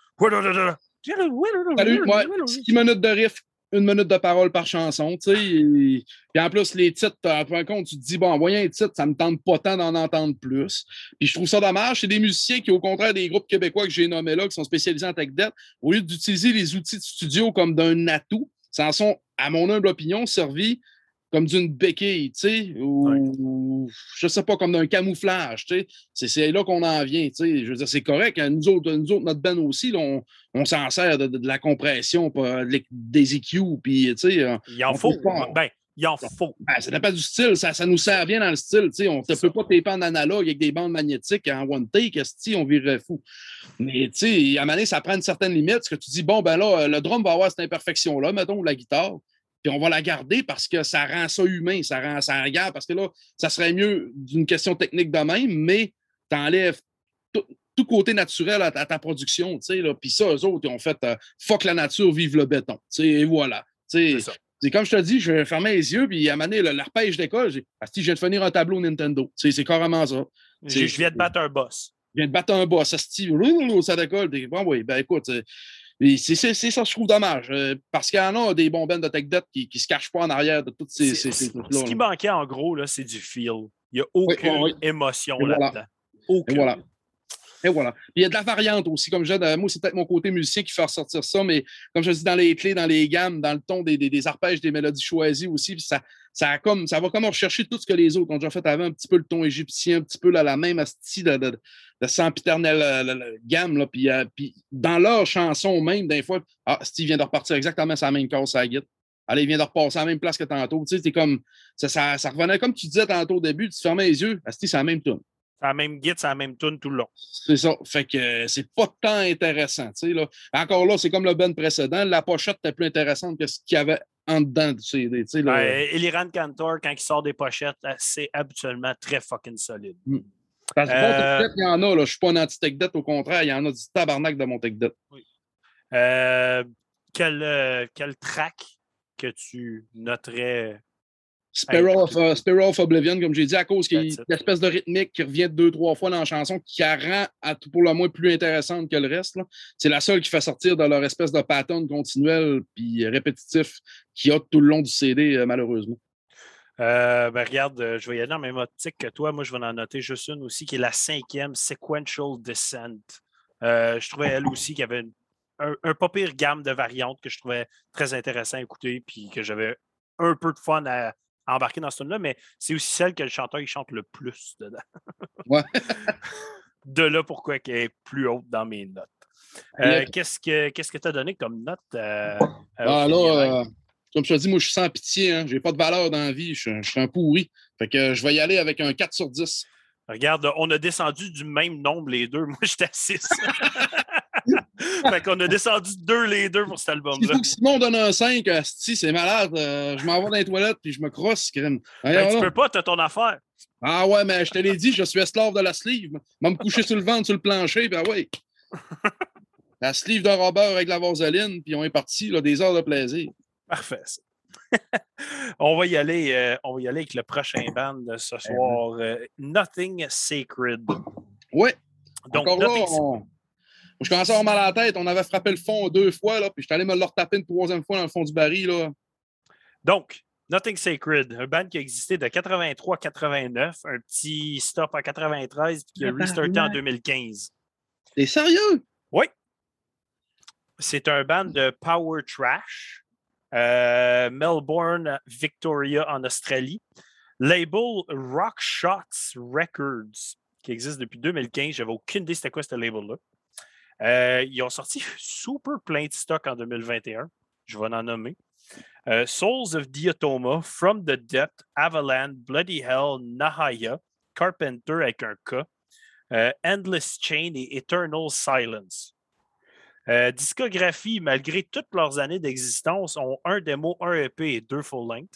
Salut, moi, six minutes de riff, une minute de parole par chanson, tu sais. Et... Puis en plus, les titres, en fin de compte, tu te dis, bon, en voyant un titre, ça ne me tente pas tant d'en entendre plus. Puis je trouve ça dommage. C'est des musiciens qui, au contraire des groupes québécois que j'ai nommés là, qui sont spécialisés en tech death, au lieu d'utiliser les outils de studio comme d'un atout, ça en sont, à mon humble opinion, servis comme d'une béquille, tu sais, ou, ouais. je sais pas, comme d'un camouflage, tu sais. C'est, c'est là qu'on en vient, tu sais. Je veux dire, c'est correct. Hein. Nous autres, nous autres, notre band aussi, là, on, on s'en sert de, de, de la compression, pas, de, des E Q, puis, tu sais. Il en faut. Ben, il en faut. Ben, ça dépend du style. Ça, ça nous sert bien dans le style, tu sais. On ne peut ça. pas taper en analogue avec des bandes magnétiques en one take, si on virerait fou. Mais, tu sais, à un moment donné, ça prend une certaine limite, parce que tu dis, bon, ben là, le drum va avoir cette imperfection-là, mettons, ou la guitare. Puis on va la garder parce que ça rend ça humain, ça rend ça regarde, parce que là, ça serait mieux d'une question technique de même, mais tu enlèves tout, tout côté naturel à ta, à ta production, tu sais, là. Puis ça, eux autres, ils ont fait euh, fuck la nature, vive le béton, tu sais, et voilà. C'est, c'est comme je te dis, je vais fermer les yeux, puis à un moment donné, l'arpège d'école, j'ai, ah, si je viens de finir un tableau Nintendo, c'est, c'est carrément ça. Je viens de battre un boss. Je viens de battre un boss, ça se ça décolle. Bon, oui, ben écoute, c'est ça, je trouve dommage. Parce qu'il y en a des bons bands de tech debt qui ne se cachent pas en arrière de toutes ces, ces, ces trucs-là. Ce qui manquait, en gros, là, c'est du feel. Il n'y a aucune oui, oui, oui. émotion Et là-dedans. Voilà. Aucune. Et voilà. Et voilà. Puis il y a de la variante aussi. Comme je dis, moi, c'est peut-être mon côté musicien qui fait ressortir ça, mais comme je dis, dans les clés, dans les gammes, dans le ton des, des, des arpèges, des mélodies choisies aussi, puis ça, ça, a comme, ça va comme rechercher tout ce que les autres ont déjà fait avant, un petit peu le ton égyptien, un petit peu là, la même style de, de, de sempiternelle la, la, gamme. Là, puis, euh, puis dans leur chanson même, des fois, ah, Steve vient de repartir exactement sa même case à la guitare. Allez, il vient de repasser à la même place que tantôt. Tu sais, c'est comme, ça, ça, ça revenait comme tu disais tantôt au début, tu fermais les yeux, Steve, c'est la même tune. C'est la même guide, c'est la même tune tout le long. C'est ça. Fait que euh, c'est pas tant intéressant. Là. Encore là, c'est comme le band précédent. La pochette était plus intéressante que ce qu'il y avait en dedans du C D. Le... Ouais, Eliran Kantor, quand il sort des pochettes, c'est habituellement très fucking solide. Mm. Parce que euh... bon, il y en a. Là. Je ne suis pas un anti-tech debt, au contraire, il y en a du tabarnak de mon tech debt. Oui. Euh, quel, euh, quel track que tu noterais? Sparrow of, uh, Sparrow of Oblivion, comme j'ai dit, à cause qu'il y a une espèce de rythmique qui revient deux, trois fois dans la chanson, qui la rend à tout pour le moins plus intéressante que le reste. C'est la seule qui fait sortir de leur espèce de pattern continuel puis répétitif qu'il y a tout le long du C D, euh, malheureusement. Euh, ben regarde, je vais y aller dans la même optique que toi. Moi, je vais en noter juste une aussi, qui est la cinquième, Sequential Descent. Euh, je trouvais elle aussi qu'il y avait une, un, un pas pire gamme de variantes que je trouvais très intéressant à écouter puis que j'avais un peu de fun à embarquer dans ce tune-là, mais c'est aussi celle que le chanteur il chante le plus dedans. Ouais. De là pourquoi elle est plus haute dans mes notes. Euh, qu'est-ce que qu'est-ce que tu as donné comme note? Euh, ah, là, euh, comme je te dis, moi, je suis sans pitié. Hein. J'ai pas de valeur dans la vie. Je, je suis un pourri. Fait que je vais y aller avec un quatre sur dix. Regarde, on a descendu du même nombre les deux. Moi, j'étais à six. Fait qu'on a descendu deux les deux pour cet album-là. Il faut que Simon donne un cinq, si c'est malade, euh, je m'en vais dans les toilettes puis je me crosse. Ben, tu peux pas, t'as ton affaire. Ah ouais, mais je te l'ai dit, je suis esclave de la sleeve. Je vais me coucher sur le ventre, sur le plancher, ben ouais. La sleeve de Robert avec la vaseline, puis on est parti, là, des heures de plaisir. Parfait. on, va y aller, euh, on va y aller avec le prochain band de ce soir, euh, Nothing Sacred. Oui. Donc, Encore Nothing... là, on... je commençais à avoir mal à la tête. On avait frappé le fond deux fois, là, puis je suis allé me le retaper une troisième fois dans le fond du baril. Là. Donc, Nothing Sacred, un band qui a existé de quatre-vingt-trois à quatre-vingt-neuf, un petit stop en quatre-vingt-treize, puis qui a restarté en deux mille quinze. T'es sérieux? Oui. C'est un band de power trash. Euh, Melbourne, Victoria en Australie. Label Rock Shots Records, qui existe depuis deux mille quinze. J'avais aucune idée c'était quoi ce label-là. Euh, ils ont sorti super plein de stock en deux mille vingt et un. Je vais en nommer. Euh, Souls of Diatoma, From the Depth, Avalanche, Bloody Hell, Nahaya, Carpenter avec un K, euh, Endless Chain et Eternal Silence. Euh, discographie, malgré toutes leurs années d'existence, ont un démo, un E P et deux full-length.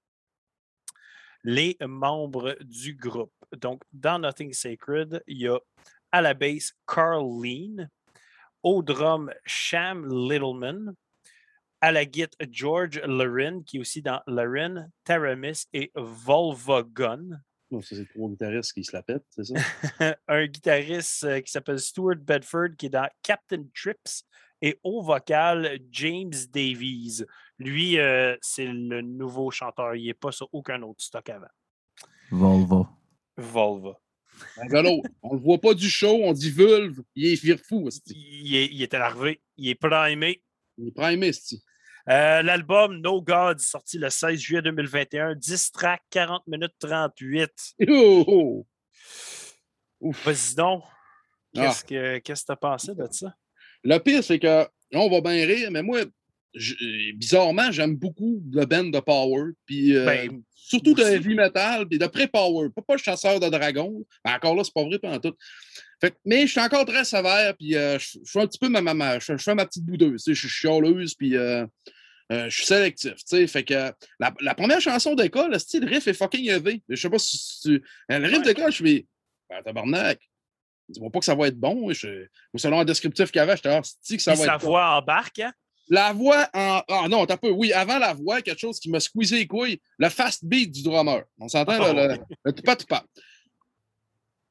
Les membres du groupe. Donc, dans Nothing Sacred, il y a à la basse Carl Lean, au drum Sham Littleman, à la guitare George Larin, qui est aussi dans Larin, Taramis et Volvagun. Oh, ça, c'est trois guitaristes qui se la pètent, c'est ça? Un guitariste euh, qui s'appelle Stuart Bedford, qui est dans Captain Trips, et au vocal, James Davies. Lui, euh, c'est le nouveau chanteur. Il n'est pas sur aucun autre stock avant. Volva. Volva. Ben, on ne le voit pas du show, on dit vulve. Il est vire fou. Il est, il est larvé. Il est primé. Il est primé, c'est Euh, L'album No God, sorti le seize juillet deux mille vingt et un, dix tracks, quarante minutes trente-huit. Oh, oh. Vas-y donc. Qu'est-ce ah. que tu as pensé de ça? Le pire, c'est que, là, on va bien rire, mais moi, je, bizarrement, j'aime beaucoup le band de Power. Puis, euh, ben, surtout de heavy metal, puis de pré-Power. Pas, pas le chasseur de dragons. Ben, encore là, c'est pas vrai pendant tout. Fait, mais je suis encore très sévère, puis euh, je, je suis un petit peu ma maman. Je, je fais ma petite boudeuse. Je suis chialeuse, puis euh, euh, je suis sélectif. T'sais. Fait que la, la première chanson d'école, le style riff est fucking élevé. Je sais pas si tu. Le riff ouais. d'école, je suis. Ben, tabarnak. Dis-moi pas que ça va être bon. Je, selon le descriptif qu'il y avait, j'étais ah, que ça puis va sa être voix embarque, hein? La voix en. Ah non, t'as peu. Oui, avant la voix, quelque chose qui m'a squeezé les couilles. Le fast beat du drummer. On s'entend, oh, là, le, le tupa tupa.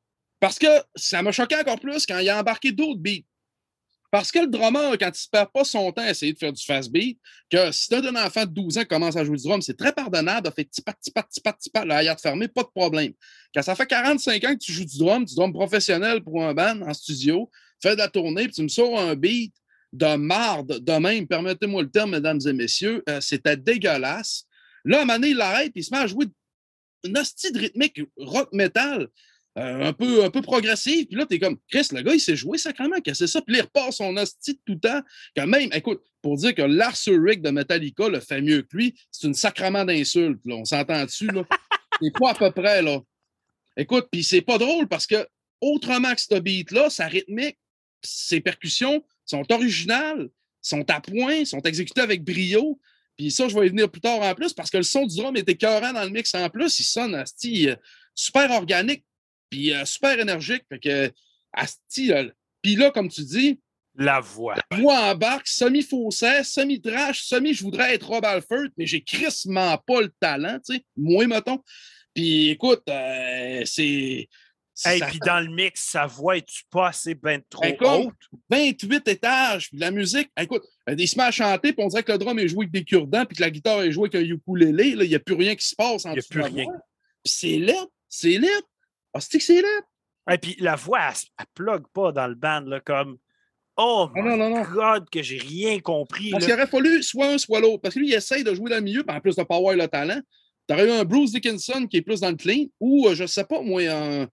Parce que ça m'a choqué encore plus quand il a embarqué d'autres beats. Parce que le drummer, quand il ne perd pas son temps à essayer de faire du fast beat, que si tu as un enfant de douze ans qui commence à jouer du drum, c'est très pardonnable, de faire petit pas, petit pas, petit pas, petit pas, la hayat fermée, pas de problème. Quand ça fait quarante-cinq ans que tu joues du drum, du drum professionnel pour un band en studio, fais de la tournée, puis tu me sors un beat de marde de même, permettez-moi le terme, mesdames et messieurs, euh, c'était dégueulasse. Là, à un moment donné, il l'arrête, puis il se met à jouer une hostie de rythmique rock metal. Euh, un, peu, un peu progressif. Puis là, t'es comme, Chris, le gars, il s'est joué sacrément, que c'est ça. Puis il repart son hostie de tout le temps. Quand même, écoute, pour dire que Lars Ulrich de Metallica le fait mieux que lui, c'est une sacrement d'insulte. Là. On s'entend dessus, là. C'est pas à peu près, là. Écoute, puis c'est pas drôle parce que, autrement que ce beat-là, sa rythmique, ses percussions sont originales, sont à point, sont exécutées avec brio. Puis ça, je vais y venir plus tard en plus parce que le son du drum est écœurant dans le mix en plus. Il sonne, asti, super organique. Puis euh, super énergique. Fait que, asti, euh, puis là, comme tu dis, la voix. La voix embarque, semi-fausset, semi-trash, semi, je voudrais être Rob Halford, mais j'ai crissement pas le talent, tu sais, moi, mettons. Puis écoute, euh, c'est. Et hey, puis dans le mix, sa voix est-tu pas assez ben trop écoute, haute? vingt-huit étages, puis la musique, écoute, il se met à chanter, puis on dirait que le drum est joué avec des cure-dents, puis que la guitare est jouée avec un ukulélé, il n'y a plus rien qui se passe en dessous de la voix. Puis c'est laid, c'est laid. Ah, c'est que c'est laid. Et puis la voix, elle, elle plug pas dans le band, là, comme oh my non, non, non. God, que j'ai rien compris. Parce là. qu'il aurait fallu soit un, soit l'autre. Parce que lui, il essaye de jouer dans le milieu, puis en plus de pas avoir le talent. T'aurais eu un Bruce Dickinson qui est plus dans le clean, ou je sais pas, moi, un,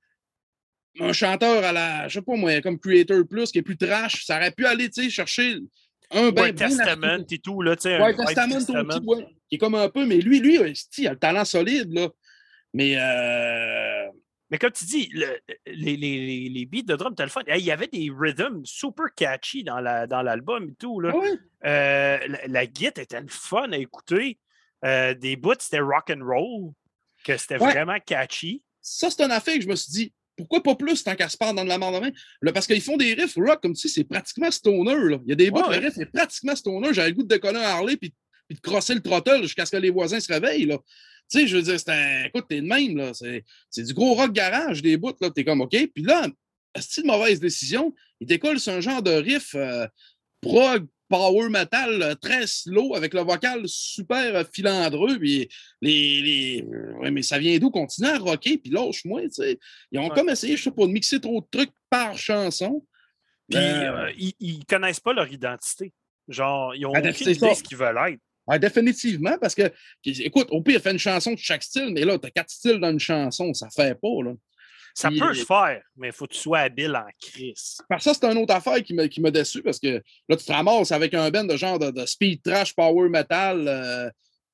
un chanteur à la, je sais pas, moi, comme Creator Plus, qui est plus trash. Ça aurait pu aller, tu sais, chercher un White ben, Testament ben et tout, là, tu sais. White Testament, Testament. Aussi, ouais, qui est comme un peu, mais lui, lui, il a le talent solide, là. Mais euh... Mais comme tu dis, le, les, les, les beats de drum, t'as le fun. Il y avait des rhythms super catchy dans, la, dans l'album et tout. Là. Ah oui? euh, la, la guitare était le fun à écouter. Euh, des bouts, c'était rock and roll, que c'était ouais. vraiment catchy. Ça, c'est un affaire que je me suis dit, pourquoi pas plus tant qu'à se part dans de la mort de main? Là, parce qu'ils font des riffs rock, comme tu sais, c'est pratiquement stoner. Là. Il y a des bouts, ouais, le riff est pratiquement stoner. J'avais le goût de décoller un Harley puis, puis de crosser le throttle jusqu'à ce que les voisins se réveillent. Là. Tu sais, je veux dire, c'est un... écoute, t'es de même, là. C'est, c'est du gros rock garage, des bouts, là. T'es comme, OK. Puis là, c'est une mauvaise décision. Il décolle sur un genre de riff euh, prog, power metal, euh, très slow, avec le vocal super euh, filandreux. Puis les. les... Ouais, mais ça vient d'où? Continue à rocker, puis lâche-moi, tu sais. Ils ont ouais. comme essayé, je sais pas, de mixer trop de trucs par chanson. Puis euh... euh, ils, ils connaissent pas leur identité. Genre, ils ont aucune idée de ce qu'ils veulent être. Ah, définitivement, parce que, écoute, au pire, il fait une chanson de chaque style, mais là, tu as quatre styles dans une chanson, ça fait pas, là. Ça Puis, peut se faire, mais il faut que tu sois habile en crise. Par ça, c'est une autre affaire qui m'a, qui m'a déçu, parce que là, tu te ramasses avec un band de genre de, de speed trash, power metal, euh,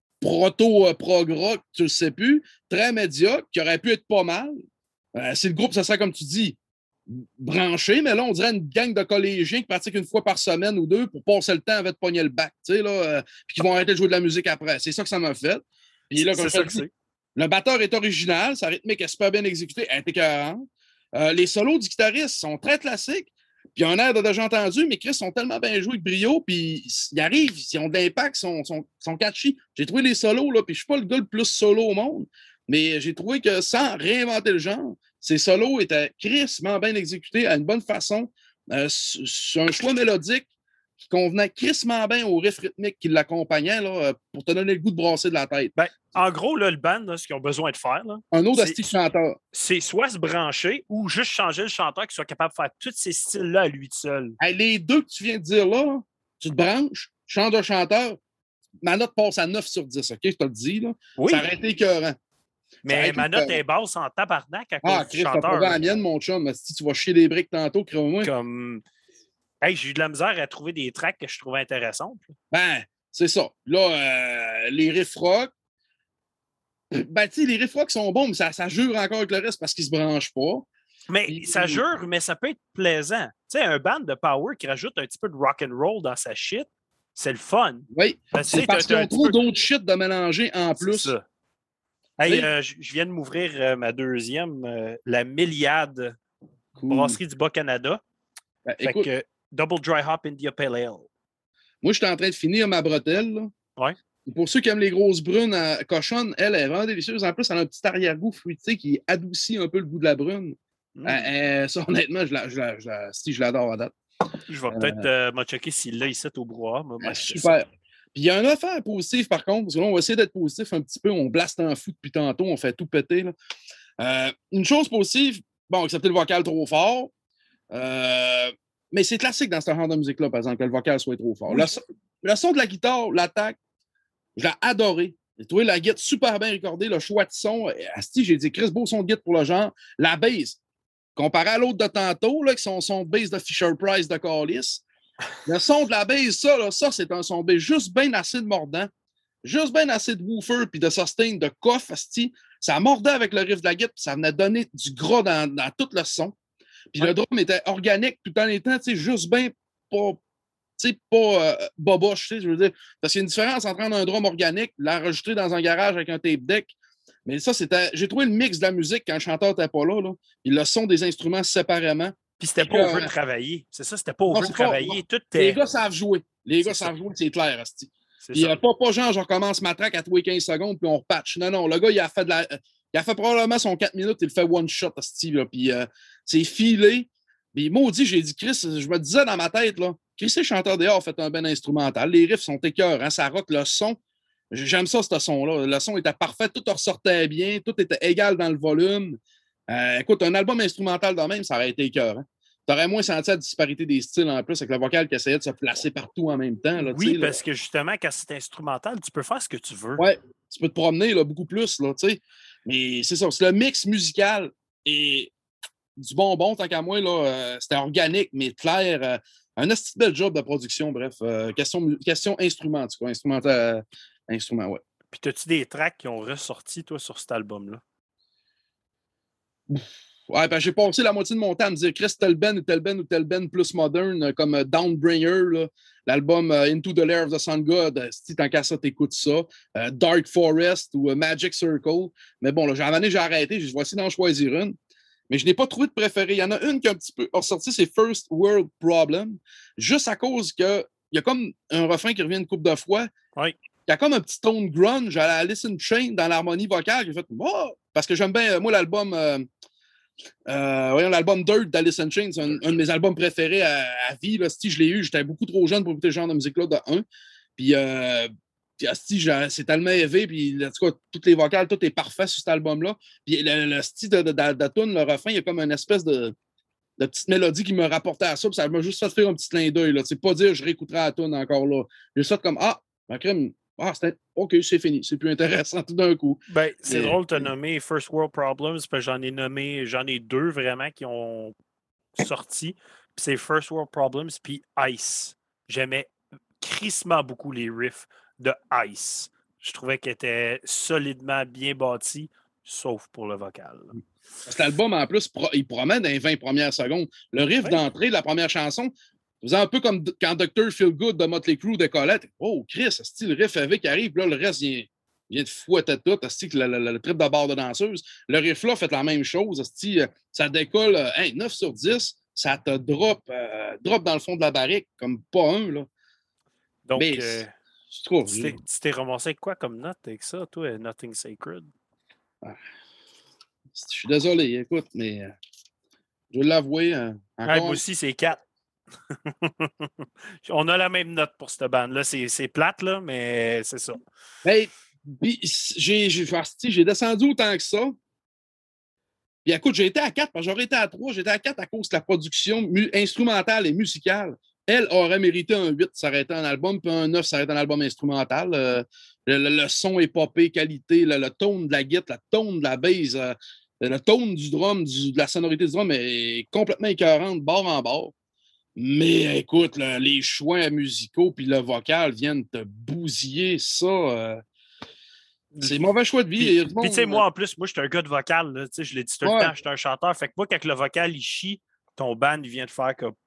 proto euh, prog rock, tu le sais plus, très médiocre, qui aurait pu être pas mal. Euh, si le groupe, ça serait comme tu dis, branché, mais là, on dirait une gang de collégiens qui pratiquent une fois par semaine ou deux pour passer le temps avec de pogner le bac, tu sais, là, euh, puis qui vont arrêter de jouer de la musique après. C'est ça que ça m'a fait. Puis là, comme c'est ça que dis, c'est. Le batteur est original, sa rythmique est super bien exécutée, elle est écœurante. Euh, les solos du guitariste sont très classiques, puis un air de déjà entendu, mais Chris sont tellement bien joués avec brio, puis ils arrivent, ils ont de l'impact, ils sont, sont, sont catchy. J'ai trouvé les solos, là, puis je suis pas le gars le plus solo au monde, mais j'ai trouvé que sans réinventer le genre, ces solos étaient crissement bien exécutés à une bonne façon. Euh, c'est un choix mélodique qui convenait crissement bien au riff rythmique qui l'accompagnait là, pour te donner le goût de brasser de la tête. Ben, en gros, là, le band, là, ce qu'ils ont besoin de faire, là, un autre style chanteur. C'est soit se brancher ou juste changer le chanteur qui soit capable de faire tous ces styles-là à lui seul. Hey, les deux que tu viens de dire là, tu te branches, changes de chanteur, ma note passe à neuf sur dix, OK? Je te le dis. Là. Oui. Ça aurait été écœurant. Mais ma note est basse en tabarnak à cause ah, du Chris, chanteur. Ah, Chris, t'as pas la mienne, mon chum. Si tu vas chier les briques tantôt, crée-moi. Comme... Hey, j'ai eu de la misère à trouver des tracks que je trouvais intéressantes. Ben, c'est ça. Là, euh, les riffs rock, ben, tu sais, les riffs rock sont bons, mais ça, ça jure encore avec le reste parce qu'ils se branchent pas. Mais Et, ça et... jure, mais ça peut être plaisant. Tu sais, un band de power qui rajoute un petit peu de rock and roll dans sa shit, c'est le fun. Oui, parce, c'est parce qu'ils ont trop peu... d'autres shit de mélanger en plus. C'est ça. Hey, euh, je viens de m'ouvrir euh, ma deuxième, euh, la Milliade cool. Brasserie du Bas-Canada. Ben, fait écoute, que Double Dry Hop India Pale Ale. Moi, je suis en train de finir ma bretelle. Là. Ouais. Pour ceux qui aiment les grosses brunes à cochonne, elle est vraiment délicieuse. En plus, elle a un petit arrière-goût fruité qui adoucit un peu le goût de la brune. Mm. Euh, euh, ça, honnêtement, je, la, je, la, je, la, si, je l'adore à date. Je vais peut-être euh, me checker s'il l'a ici au brouhaha. Euh, super. Puis il y a une affaire positive, par contre, parce que là, on va essayer d'être positif un petit peu. On blaste en fou depuis tantôt, on fait tout péter. Là. Euh, une chose positive, bon, excepté le vocal trop fort, euh, mais c'est classique dans ce genre de musique-là, par exemple, que le vocal soit trop fort. Oui. Le, son, le son de la guitare, l'attaque, je l'ai adoré. J'ai trouvé la guitare super bien recordée, le choix de son. Asti, j'ai dit, Chris, beau son de guitare pour le genre. La bass, comparé à l'autre de tantôt, là, qui sont son bass de Fisher-Price de Callis, le son de la bass, ça, là, ça c'est un son bass juste bien assez de mordant, juste bien assez de woofer puis de sustain, de coff, asti. Ça mordait avec le riff de la guitare, puis ça venait donner du gras dans, dans tout le son. Puis ouais. Le drum était organique tout en étant, tu sais, juste bien pas, tu sais, pas euh, boboche, tu sais, je veux dire. Parce qu'il y a une différence entre un drum organique, l'enregistrer dans un garage avec un tape deck. Mais ça, c'était. J'ai trouvé le mix de la musique quand le chanteur n'était pas là, là. Puis le son des instruments séparément. Puis c'était pas over travaillé. C'est ça, c'était pas over travaillé. Tout est... Les gars savent jouer. Les gars savent jouer, c'est clair, asti. Puis euh, pas, pas genre, je recommence ma track à tous les quinze secondes, puis on repatch. Non, non, le gars, il a fait de la. Il a fait probablement son quatre minutes, il fait one shot, asti, là. Puis euh, c'est filé. Puis maudit, j'ai dit, Chris, je me disais dans ma tête, là, Chris, le chanteur dehors a fait un ben instrumental. Les riffs sont écœurants, hein, ça rock, le son. J'aime ça, ce son-là. Le son était parfait, tout ressortait bien, tout était égal dans le volume. Euh, écoute, un album instrumental de même, ça aurait été écœurant. Tu aurais moins senti la disparité des styles en plus avec le vocal qui essayait de se placer partout en même temps. Là, oui, parce là. que justement, quand c'est instrumental, tu peux faire ce que tu veux. Oui, tu peux te promener là, beaucoup plus. Là, mais c'est ça, c'est le mix musical et du bonbon, tant qu'à moi, là, euh, c'était organique, mais clair. Euh, un assez bel job de production, bref. Euh, question, question instrument, tu vois, instrumental. Instrument, ouais. Puis, as-tu des tracks qui ont ressorti, toi, sur cet album-là? Ouais, ben, j'ai passé la moitié de mon temps à me dire Chris, tel Ben ou tel Ben ou tel Ben plus moderne, comme uh, Downbringer, l'album uh, Into the Lair of the Sun God. Uh, si tant qu'à ça, t'écoutes ça. Uh, Dark Forest ou uh, Magic Circle. Mais bon, là, j'ai amené, j'ai arrêté. Je vais essayer d'en choisir une. Mais je n'ai pas trouvé de préféré. Il y en a une qui est un petit peu ressortie, c'est First World Problem. Juste à cause que il y a comme un refrain qui revient une couple de fois. Oui. Il y a comme un petit tone grunge à la Listen Train dans l'harmonie vocale. J'ai fait, oh! Parce que j'aime bien, moi, l'album, euh, euh, voyons, l'album Dirt d'Alice in Chains, c'est un, un de mes albums préférés à, à vie. Là. Si je l'ai eu, j'étais beaucoup trop jeune pour écouter ce genre de musique-là, de un. Puis, euh, puis si, c'est tellement élevé, puis en tout cas, toutes les vocales, tout est parfait sur cet album-là. Puis le, le style de, de, de, de tune, le refrain, il y a comme une espèce de, de petite mélodie qui me rapportait à ça, puis ça m'a juste fait faire un petit clin d'œil. C'est pas dire je réécouterai la tune encore là. J'ai ça comme, ah, ma crème, ah, c'était OK, c'est fini. C'est plus intéressant tout d'un coup. Ben, c'est drôle de te nommer First World Problems, parce que j'en ai nommé, j'en ai deux vraiment qui ont sorti. Puis c'est First World Problems, puis Ice. J'aimais crissement beaucoup les riffs de Ice. Je trouvais qu'ils étaient solidement bien bâtis, sauf pour le vocal. Cet album, en plus, il promet dans les vingt premières secondes. Le riff oui. d'entrée de la première chanson, c'est un peu comme quand docteur Feelgood de Motley Crue décollait. Oh, Chris, c'est le riff avec qui arrive, là, le reste vient, vient de fouetter tout. C'est le, le, le trip de barre de danseuse. Le riff-là fait la même chose. Ça décolle hein, neuf sur dix. Ça te drop, euh, drop dans le fond de la barrique, comme pas un. Là. Donc, Mais, euh, je trouve, tu t'es ramassé quoi comme note avec ça, toi, Nothing Sacred? Ah. Je suis désolé, écoute, mais euh, je vais l'avouer. Euh, encore... ouais, moi aussi, c'est quatre. On a la même note pour cette bande-là. C'est plate, là, mais c'est ça. Hey, j'ai j'ai descendu autant que ça. Puis écoute, j'ai été à quatre, parce que j'aurais été à trois. J'étais à quatre à cause de la production instrumentale et musicale. Elle aurait mérité un huit, ça aurait été un album, puis un neuf, ça aurait été un album instrumental. Euh, le, le, le son est popé, qualité, le, le tone de la guitare, le tone de la bass, euh, le tone du drum, du, de la sonorité du drum est complètement écœurante, bord en bord. Mais écoute, là, les choix musicaux puis le vocal viennent te bousiller ça. Euh, c'est mauvais choix de vie. Puis, puis tu sais, moi, en plus, moi, je suis un gars de vocal. Là, je l'ai dit tout ouais. le temps, je suis un chanteur. Fait que moi, quand le vocal, il chie, ton band, il vient de faire comme...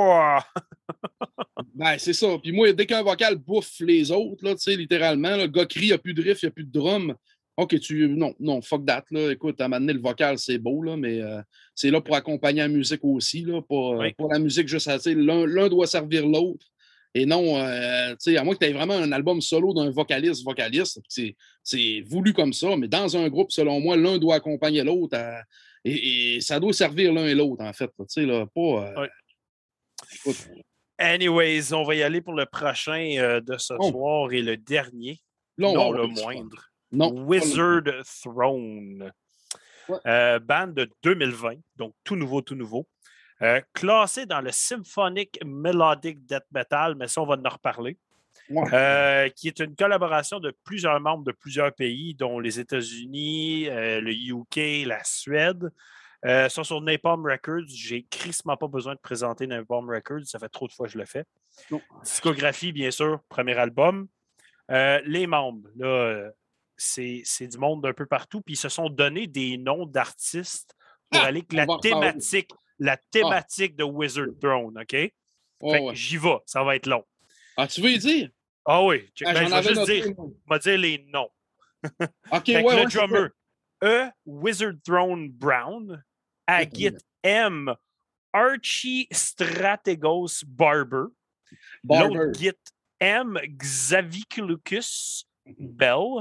ben, c'est ça. Puis moi, dès qu'un vocal bouffe les autres, là, littéralement, le gars crie, il n'y a plus de riff, il n'y a plus de drum. OK, tu. Non, non, fuck that. Là. Écoute, à un moment donné, le vocal, c'est beau, là, mais euh, c'est là pour accompagner la musique aussi, là, pas, oui. pas la musique juste à. L'un doit servir l'autre. et non, euh, tu sais, à moins que tu aies vraiment un album solo d'un vocaliste, vocaliste, c'est, c'est voulu comme ça, mais dans un groupe, selon moi, l'un doit accompagner l'autre à, et, et ça doit servir l'un et l'autre, en fait. Tu sais, là, pas. Euh, ouais. Écoute. Anyways, on va y aller pour le prochain euh, de ce oh. soir et le dernier. Là, non le moindre. Non. Wizard Throne. Ouais. Euh, band de deux mille vingt, donc tout nouveau, tout nouveau. Euh, classé dans le Symphonic Melodic Death Metal, mais ça, on va en reparler. Ouais. Euh, qui est une collaboration de plusieurs membres de plusieurs pays, dont les États-Unis, euh, le U K, la Suède. Euh, sont sur Napalm Records. J'ai crissement pas besoin de présenter Napalm Records. Ça fait trop de fois que je le fais. Oh. Discographie, bien sûr, premier album. Euh, les membres, là, c'est, c'est du monde d'un peu partout. Puis ils se sont donné des noms d'artistes pour ah, aller avec la thématique, la thématique ah. de Wizard Throne, OK? Oh, fait que ouais. J'y vais. Ça va être long. Ah, tu veux y dire? Ah oui. Ah, ben, je vais juste dire, va dire les noms. OK, ouais, le ouais, drummer, E. Wizard Throne Brown. Agit M. Archie Strategos Barber. Barber. L'autre Git M. Xaviculucus Bell.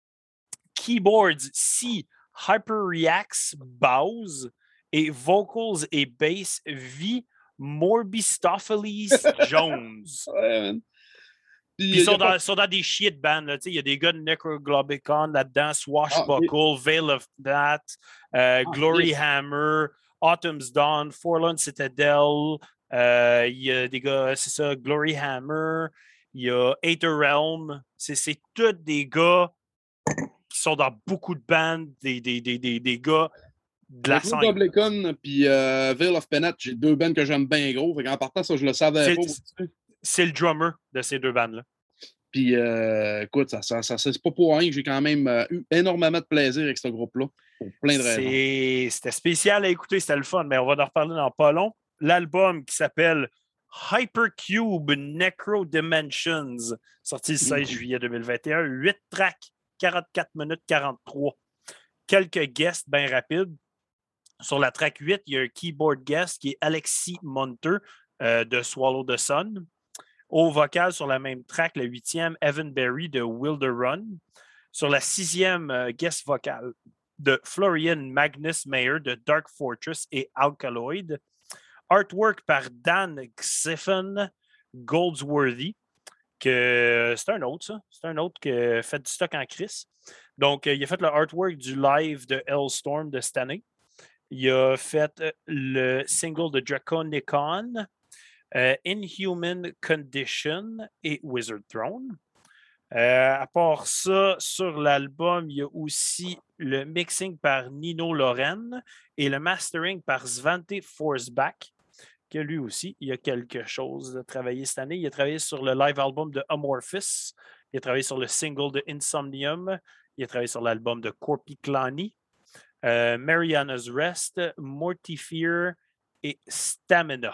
Keyboards C. Hyperreax Bowes. Et vocals et bass V. Morbistopheles Jones. Ouais, Puis ils sont, dans, pas... sont dans des shit bands. Il y a des gars de Necroglobicon là-dedans, Swashbuckle, ah, okay. Veil of That, euh, ah, Glory yes. Hammer, Autumn's Dawn, Forlorn Citadel. Il euh, y a des gars, c'est ça, Glory Hammer. Il y a Aether Realm. C'est, c'est tous des gars qui sont dans beaucoup de bands, des, des, des, des, des gars de la scène. Necroglobicon puis euh, Veil of Penat, j'ai deux bands que j'aime bien gros. En partant, ça, je le savais c'est, pas. C'est le drummer de ces deux bandes-là. Puis, euh, écoute, ça, ça, ça, c'est pas pour rien que j'ai quand même euh, eu énormément de plaisir avec ce groupe-là, pour plein de raisons. C'est... C'était spécial à écouter, c'était le fun, mais on va en reparler dans pas long. L'album qui s'appelle Hypercube Necro Dimensions, sorti le seize juillet deux mille vingt et un, huit tracks, quarante-quatre minutes quarante-trois. Quelques guests bien rapides. Sur la track huit, il y a un keyboard guest qui est Alexis Munter euh, de Swallow the Sun. Au vocal, sur la même track, le huitième, Evan Berry de Wilder Run. Sur la sixième, euh, guest vocal de Florian Magnus Mayer de Dark Fortress et Alkaloid. Artwork par Dan Xiffen Goldsworthy, que c'est un autre, ça. C'est un autre qui a fait du stock en crise. Donc, euh, il a fait le artwork du live de Hellstorm de cette année. Il a fait le single de Draconicon, euh, Inhuman Condition et Wizard Throne. Euh, à part ça, sur l'album, il y a aussi le mixing par Nino Loren et le mastering par Svante Forsback, que lui aussi, il a quelque chose de travaillé cette année. Il a travaillé sur le live album de Amorphis, il a travaillé sur le single de Insomnium, il a travaillé sur l'album de Corpiclani. Euh, Mariana's Rest, Mortifear et Stamina.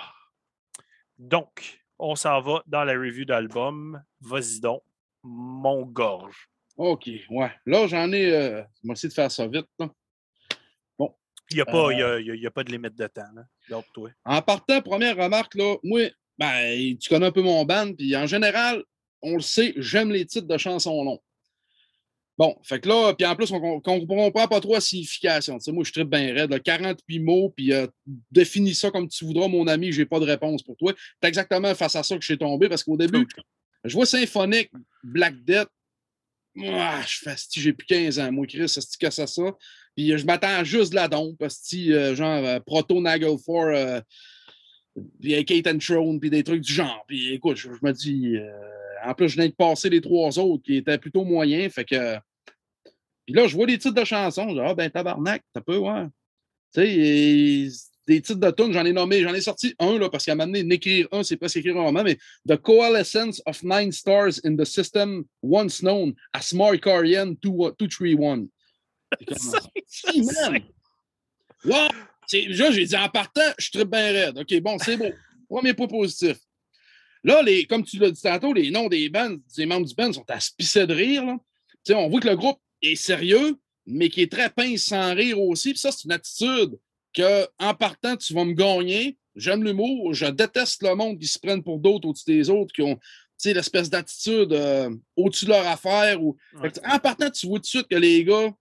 Donc, on s'en va dans la review d'album. Vas-y donc, mon gorge. OK, ouais. Là, j'en ai... Euh, je vais essayer de faire ça vite. Là. Bon. Il n'y a, euh, a, a, a pas de limite de temps. Là. Toi. En partant, première remarque, là, moi, ben, tu connais un peu mon band, puis en général, on le sait, j'aime les titres de chansons longs. Bon, fait que là, puis en plus, on ne comprend pas trop la signification. Tu sais, moi, je tripe bien raide, là, quarante-huit mots, puis euh, définis ça comme tu voudras, mon ami, j'ai pas de réponse pour toi. C'est exactement face à ça que je suis tombé, parce qu'au début, je vois Symphonic, Black Death, ah, je fais, j'ai plus quinze ans, moi, Chris, c'est que ça, ça. Puis je m'attends juste de la dompe, parce que euh, genre euh, Proto-Nagelfar, euh, puis Kate and Throne, puis des trucs du genre. Puis écoute, je, je me dis, euh, en plus, je viens de passer les trois autres qui étaient plutôt moyens, fait que. Puis là, je vois les titres de chansons. Je dis, ah, ben, tabarnak, t'as peu, ouais. Tu sais, des titres de tunes, j'en ai nommé, j'en ai sorti un, là, parce qu'à m'a amené d'écrire un, c'est pas écrire un roman, mais The Coalescence of Nine Stars in the System Once Known as Markarian two three one. Si, man! Wow! Déjà, j'ai dit, en partant, je suis très bien raide. OK, bon, c'est beau. Premier point positif. Là, les, comme tu l'as dit tantôt, les noms des bands, des membres du band sont à se pisser de rire, là. Tu sais, on voit que le groupe est sérieux, mais qui est très pince sans rire aussi. Puis ça, c'est une attitude qu'en partant, tu vas me gagner. J'aime l'humour. Je déteste le monde qui se prennent pour d'autres au-dessus des autres, qui ont l'espèce d'attitude euh, au-dessus de leur affaire. Ou... Ouais. En partant, tu vois tout de suite que les gars,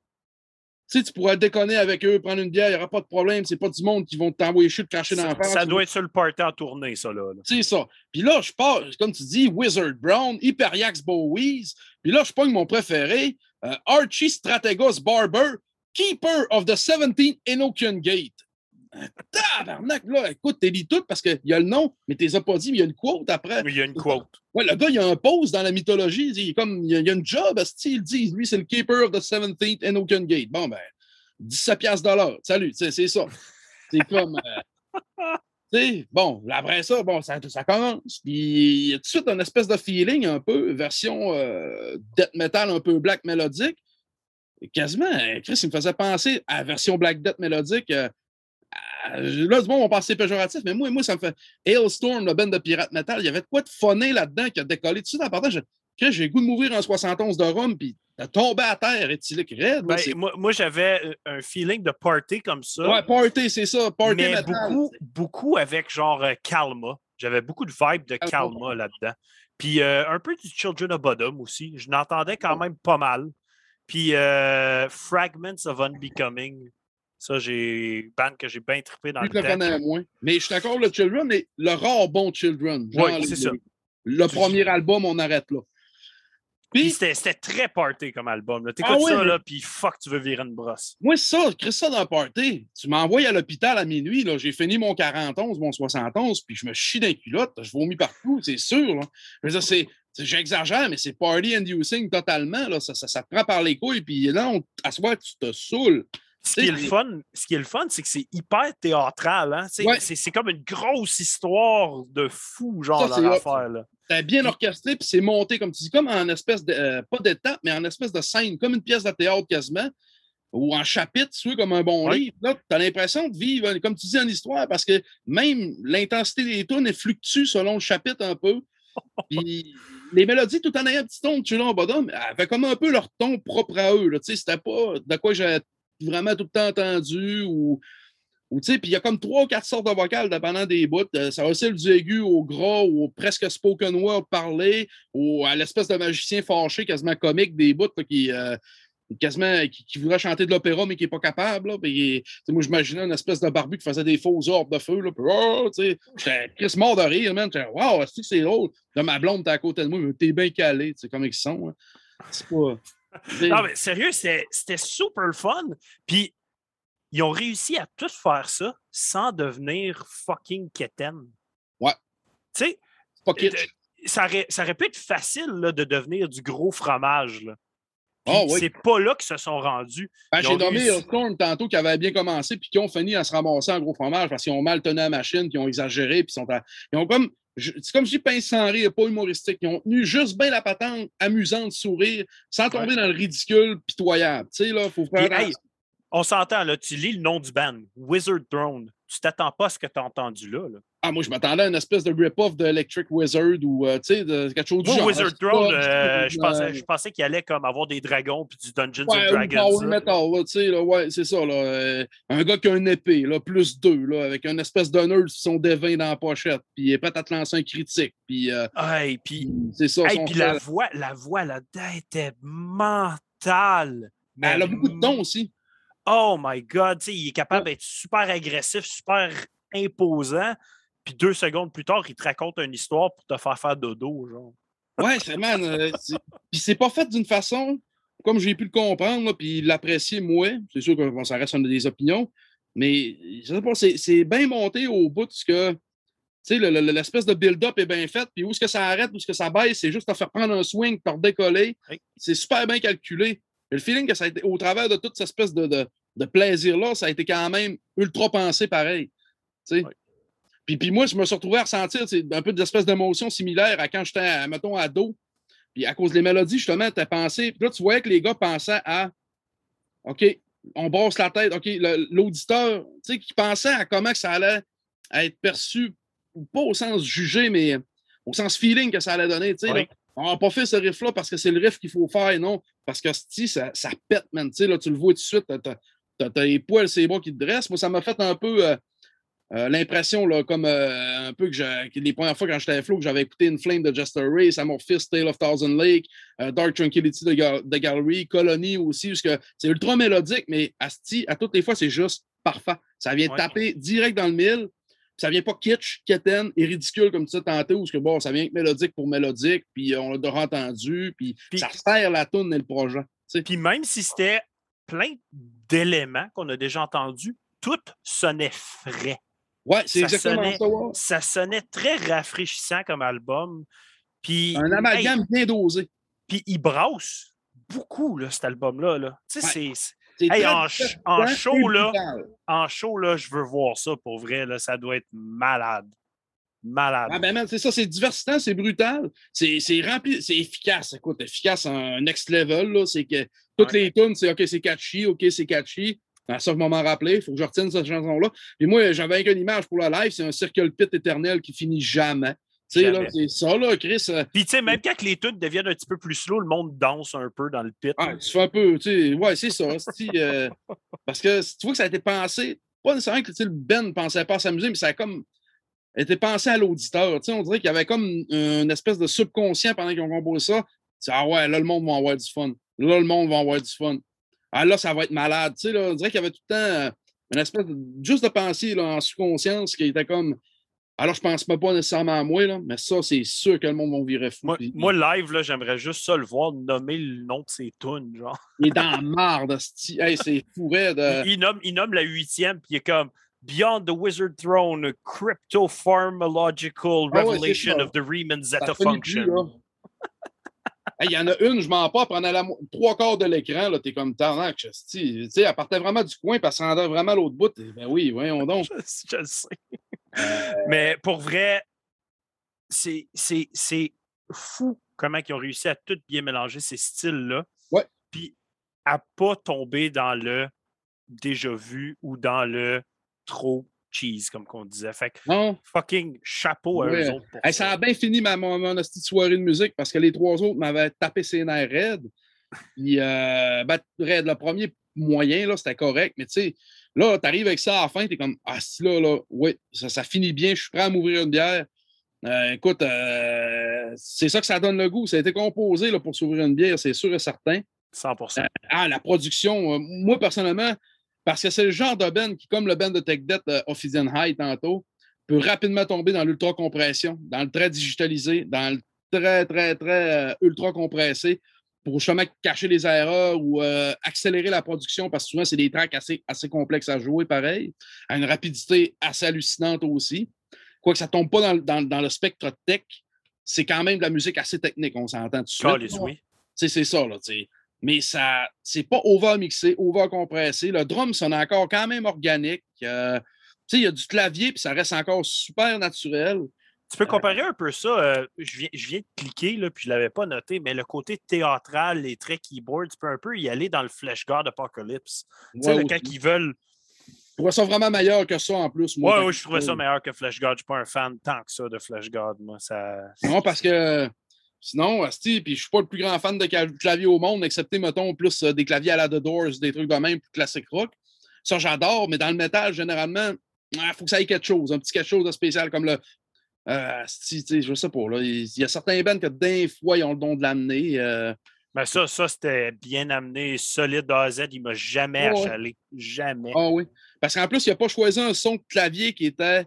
tu pourrais déconner avec eux, prendre une bière, il n'y aura pas de problème. C'est pas du monde qui vont t'envoyer chier, te cracher dans la face. Ça doit vois. être sur le party en tournée, ça. là. là. C'est ça. Puis là, je pars, comme tu dis, Wizard Brown, Hyperiax Bowies. Puis là, je pogne mon préféré, euh, Archie Strategos Barber, Keeper of the seventeenth Enochian Gate. Tabarnak, là, écoute, t'es dit tout parce qu'il y a le nom, mais t'es pas dit, mais il y a une quote après. Oui, il y a une quote. Ouais, le gars, il y a un pose dans la mythologie. Il, est comme, il, y a, il y a une job, il dit, lui, c'est le Keeper of the seventeenth Enochian Gate. Bon, ben, dix-sept piastres de l'heure. Salut, c'est ça. C'est comme. Euh, tu sais, bon, après ça, bon, ça, ça commence. Puis il y a tout de suite une espèce de feeling un peu, version euh, death metal un peu black mélodique. Et quasiment, Chris, il me faisait penser à la version black death mélodique. Euh, Là, du monde, on pense que c'est péjoratif, mais moi, moi, ça me fait Hailstorm, le band de pirate metal. Il y avait de quoi de funné là-dedans qui a décollé. Tout de suite, en partant, j'ai le goût de m'ouvrir en soixante et onze de rhum, puis de tomber à terre, éthylique raide. Ben, moi, moi j'avais un feeling de party comme ça. Ouais, party, c'est ça. Party mais metal. Beaucoup, beaucoup avec genre euh, Kalma. J'avais beaucoup de vibes de Kalma ah, là-dedans. Puis euh, un peu du Children of Bodom aussi. Je n'entendais quand même pas mal. Puis euh, Fragments of Unbecoming. Ça, j'ai band que j'ai bien trippé dans Plus le temps. Moins. Mais je suis d'accord, le Children, mais le rare bon Children. Oui, c'est ça. Le tu premier dis... album, on arrête là. Puis, puis c'était très party comme album. T'écoutes ah, ça, oui, là, puis fuck, tu veux virer une brosse. Moi, ça, crée ça dans le party. Tu m'envoies à l'hôpital à minuit, là. J'ai fini mon quarante et onze, mon soixante et onze, puis je me chie dans les culottes. Je vomis partout, c'est sûr. Là. Je veux dire, c'est... J'exagère, mais c'est party-inducing totalement. Là. Ça, ça, ça te prend par les couilles, puis là, on... à soir, tu te saoules. Ce qui, est le fun, ce qui est le fun, c'est que c'est hyper théâtral. Hein? Ouais. C'est comme une grosse histoire de fou, genre, ça, dans l'affaire. C'est bien orchestré, puis c'est monté, comme tu dis, comme en espèce de, euh, pas d'étape, mais en espèce de scène, comme une pièce de théâtre quasiment, ou en chapitre, tu vois, comme un bon ouais. livre. Là, tu as l'impression de vivre, comme tu dis, en histoire, parce que même l'intensité des tunes, elle fluctue selon le chapitre un peu. Puis les mélodies, tout en ayant un petit ton de Children of Bodom, avaient comme un peu leur ton propre à eux. C'était pas de quoi j'avais vraiment tout le temps entendu ou, ou tu sais, puis il y a comme trois ou quatre sortes de vocales dépendant des bouts. Ça oscille du aigu au gras ou au presque spoken word parlé ou à l'espèce de magicien fâché quasiment comique des bouts là, qui, euh, quasiment, qui, qui voudrait chanter de l'opéra mais qui n'est pas capable. Là, puis, moi, j'imaginais une espèce de barbu qui faisait des faux orbes de feu. Là, puis, oh, j'étais Chris mort de rire, man. J'étais, wow, c'est drôle. Là, ma blonde, t'es à côté de moi, mais t'es bien calé, comme ils sont. Hein. C'est pas. Non, mais sérieux, c'était super fun. Puis, ils ont réussi à tous faire ça sans devenir fucking quétaine. Ouais. Tu sais, ça aurait, ça aurait pu être facile là, de devenir du gros fromage. Là. Oh, oui. C'est pas là qu'ils se sont rendus. Ben, j'ai nommé réussi... Storm tantôt qui avait bien commencé puis qui ont fini à se ramasser en gros fromage parce qu'ils ont mal tenu la machine, qu'ils ont exagéré, puis sont à... ils ont comme. C'est comme je dis, pince sans rire, pas humoristique. Ils ont tenu juste bien la patente, amusante, sourire, sans tomber ouais. dans le ridicule pitoyable. Tu sais, là, faut faire. Puis, hey, on s'entend, là, tu lis le nom du band, Wizard Throne. Tu t'attends pas à ce que tu as entendu là, là. Ah, moi, je m'attendais à une espèce de rip-off de Electric Wizard ou, euh, tu sais, de quelque chose du moi, genre. Wizard Throne, euh, je pensais, euh... pensais qu'il allait comme avoir des dragons puis du Dungeons ouais, and Dragons. Power Metal, là, tu sais, là, ouais, c'est ça, là. Euh, un gars qui a une épée, là, plus deux, là, avec une espèce de nerd qui sont dévins dans la pochette, puis il est prêt à te lancer un critique, puis... Euh, hey, puis... C'est ça. Hey, puis la voix, la voix là-dedans était mentale. Mais elle a beaucoup de dons aussi. Oh my God, tu sais, il est capable d'être super agressif, super imposant. Puis deux secondes plus tard, il te raconte une histoire pour te faire faire dodo, genre. Ouais, c'est man. Euh, puis c'est pas fait d'une façon, comme j'ai pu le comprendre, là, puis l'apprécier, moi. C'est sûr que bon, ça reste une des opinions, mais je sais pas, c'est bien monté au bout de ce que. Tu sais, l'espèce de build-up est bien fait, puis où est-ce que ça arrête, où est-ce que ça baisse, c'est juste à faire prendre un swing, te redécoller. Oui. C'est super bien calculé. Et le feeling que ça a été, au travers de toute cette espèce de, de, de plaisir-là, ça a été quand même ultra pensé pareil. Tu sais. Oui. Puis, puis moi, je me suis retrouvé à ressentir un peu d'espèce d'émotion similaire à quand j'étais, mettons, ado. Puis à cause des mélodies, justement, tu as pensé. Puis là, tu voyais que les gars pensaient à OK, on brosse la tête. OK, l'auditeur, tu sais, qui pensait à comment que ça allait être perçu, pas au sens jugé, mais au sens feeling que ça allait donner. Tu sais, oui. On n'a pas fait ce riff-là parce que c'est le riff qu'il faut faire, non. Parce que ça, ça pète, man. Tu sais, là, tu le vois tout de suite. Tu as les poils, c'est les bras qui te dressent. Moi, ça m'a fait un peu. Euh, Euh, l'impression, là, comme euh, un peu que, je, que les premières fois quand j'étais à Flow, que j'avais écouté In Flame de Jester Race, Amorphis, Tale of Thousand Lake, euh, Dark Tranquility de, Ga- de Gallery, Colony aussi, parce que c'est ultra mélodique, mais asti, à toutes les fois, c'est juste parfait. Ça vient ouais. taper direct dans le mille. Ça vient pas kitsch, quétaine et ridicule comme tu sais tantôt, parce que bon, ça vient mélodique pour mélodique, puis on l'a déjà entendu, puis, puis ça sert la toune et le projet. T'sais. Puis même si c'était plein d'éléments qu'on a déjà entendus, tout sonnait frais. Ouais, c'est ça exactement sonnait, ça. Ouais. Ça sonnait très rafraîchissant comme album. Puis, un amalgame hey, bien dosé. Puis il brasse beaucoup, là, cet album-là. Là. Tu sais, ouais. c'est... C'est hey, en, ch- en show, là, en show, là, je veux voir ça pour vrai. Là, ça doit être malade. Malade. Ah ben man, c'est ça, c'est diversifiant, c'est brutal. C'est, c'est rempli, c'est efficace. Écoute, efficace en next level. Là, c'est que toutes ouais. les tunes, c'est OK, c'est catchy, OK, c'est catchy. C'est ça que je m'en rappelé. Il faut que je retienne cette chanson-là. Puis moi, j'avais une image pour le live, c'est un circle pit éternel qui finit jamais. Tu sais, là, c'est ça, là, Chris. Euh, Puis, tu sais, même quand les tunes deviennent un petit peu plus slow, le monde danse un peu dans le pit. Ah, tu fais un peu, tu sais, ouais, c'est ça. euh, parce que tu vois que ça a été pensé, pas nécessairement que le Ben ne pensait pas à s'amuser, mais ça a comme été pensé à l'auditeur. Tu sais, on dirait qu'il y avait comme une espèce de subconscient pendant qu'ils ont composé ça. C'est, ah ouais, là, le monde va avoir du fun. Là, le monde va avoir du fun. Ah là, ça va être malade. Tu sais, là, on dirait qu'il y avait tout le temps une espèce de, juste de pensée là, en subconscience qui était comme. Alors, je pense pas, pas nécessairement à moi, là, mais ça, c'est sûr que le monde va virer fou. Moi, puis, moi live, là, j'aimerais juste ça le voir nommer le nom de ses tunes, genre. Il est dans la marde, hey, c'est fou raide. De... Il, il, nomme, il nomme la huitième, puis il est comme Beyond the Wizard Throne, Crypto Pharmacological Revelation ah ouais, of the Riemann Zeta Function. Il hey, y en a une, je m'en pas, prenant la mo- trois quarts de l'écran, là, t'es comme tarnac, tu sais, elle partait vraiment du coin, parce qu'elle rendait vraiment à l'autre bout. Ben oui, voyons donc. je, je le sais. Euh... Mais pour vrai, c'est, c'est, c'est fou comment ils ont réussi à tout bien mélanger ces styles-là. Ouais. Puis à pas tomber dans le déjà vu ou dans le trop cheese, comme qu'on disait. Fait que non. Fucking chapeau à ouais. eux autres. Pour hey, ça. ça a bien fini ma, mon, mon petite soirée de musique parce que les trois autres m'avaient tapé ses nerfs raides. Puis, euh, ben, raide, le premier moyen, là, c'était correct, mais tu sais, là, t'arrives avec ça à la fin, t'es comme, ah, si là, là, oui, ça, ça finit bien, je suis prêt à m'ouvrir une bière. Euh, écoute, euh, c'est ça que ça donne le goût. Ça a été composé là, pour s'ouvrir une bière, c'est sûr et certain. cent pour cent. Euh, ah, la production, euh, moi, personnellement, parce que c'est le genre de band qui, comme le band de Tech Death, euh, Ophidian High tantôt, peut rapidement tomber dans l'ultra-compression, dans le très digitalisé, dans le très, très, très euh, ultra-compressé pour justement cacher les erreurs ou euh, accélérer la production parce que souvent, c'est des tracks assez, assez complexes à jouer, pareil, à une rapidité assez hallucinante aussi. Quoique ça ne tombe pas dans, dans, dans le spectre tech, c'est quand même de la musique assez technique, on s'entend tout de suite. Calice, oui. C'est, c'est ça, là, tu sais. Mais ça, c'est pas over-mixé, over-compressé. Le drum sonne encore quand même organique. Euh, tu sais, il y a du clavier, puis ça reste encore super naturel. Tu peux comparer un peu ça. Euh, je, viens, je viens de cliquer, là, puis je ne l'avais pas noté, mais le côté théâtral, les traits keyboard, tu peux un peu y aller dans le Flesh God Apocalypse. Ouais, tu sais, le, quand ils veulent. Je trouvais ça vraiment meilleur que ça en plus. Oui, oui, je trouvais ça meilleur que Flesh God. Je ne suis pas un fan tant que ça de Flesh God. Moi, ça... Non, parce que sinon, Asti, puis je ne suis pas le plus grand fan de clavier au monde, excepté, mettons, plus euh, des claviers à la The Doors, des trucs de même, plus classique rock. Ça, j'adore, mais dans le métal, généralement, il ah, faut que ça ait quelque chose, un petit quelque chose de spécial, comme le. Euh, asti, tu sais, je sais pas, là. Il y a certains bands que d'un fois, ils ont le don de l'amener. Euh... Ben ça, ça, c'était bien amené, solide de A à Z. Il ne m'a jamais oh, achalé. Jamais. Ah oui. Parce qu'en plus, il n'a pas choisi un son de clavier qui était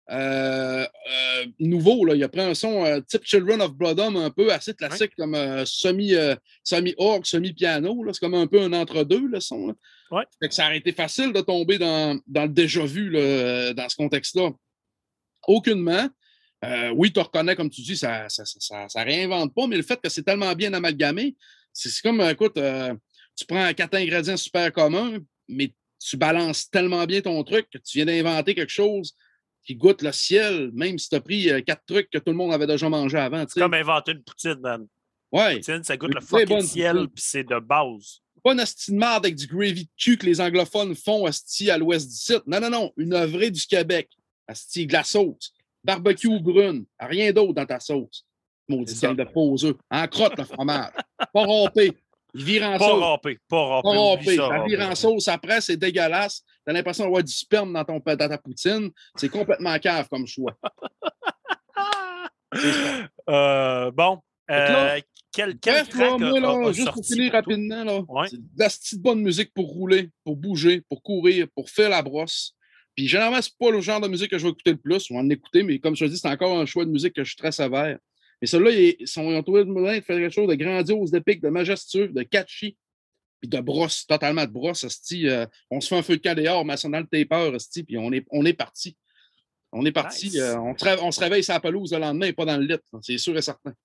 euh, euh, nouveau. Là. Il a pris un son euh, type Children of Bodom, un peu assez classique, oui. comme euh, semi, euh, semi-orgue, semi-piano. Là. C'est comme un peu un entre-deux, le son. Là. Ouais. Fait que ça aurait été facile de tomber dans, dans le déjà-vu là, dans ce contexte-là. Aucunement. Euh, oui, tu reconnais, comme tu dis, ça ne ça, ça, ça réinvente pas, mais le fait que c'est tellement bien amalgamé, c'est, c'est comme, écoute, euh, tu prends quatre ingrédients super communs, mais tu balances tellement bien ton truc que tu viens d'inventer quelque chose qui goûte le ciel, même si tu as pris euh, quatre trucs que tout le monde avait déjà mangé avant. C'est comme inventer une poutine, man. Ouais. Poutine, ça goûte le fucking ciel, puis c'est de base. Pas une hostie de marde avec du gravy de cul que les anglophones font hostie à l'ouest du site. Non, non, non. Une œuvrée du Québec. Hostie, de la sauce. Barbecue brune. Rien d'autre dans ta sauce. Maudit gang de poseux. En crotte, le fromage. Pas râpé. Il vire en pas sauce. Râpé, pas râpé. Pas râpé. Ça vire en sauce après, c'est dégueulasse. tu as l'impression d'avoir du sperme dans, ton, dans ta poutine. C'est complètement cave comme choix. euh, bon. Euh, quel quel bref, là, moi, là, a, a juste pour finir pour rapidement, là, ouais. c'est de la petite bonne musique pour rouler, pour bouger, pour courir, pour faire la brosse. Puis généralement, c'est pas le genre de musique que je vais écouter le plus. On va en écouter, mais comme je te dis, c'est encore un choix de musique que je suis très sévère. Mais ceux-là, ils, ils ont trouvé le moyen de faire quelque chose de grandiose, d'épique, de majestueux, de catchy, puis de brosse, totalement de brosse. Euh, on se fait un feu de camp dehors, mais dans le taper, puis on est, on est parti. On est parti. Nice. Euh, on, on se réveille sur la pelouse le lendemain et pas dans le lit. C'est sûr et certain.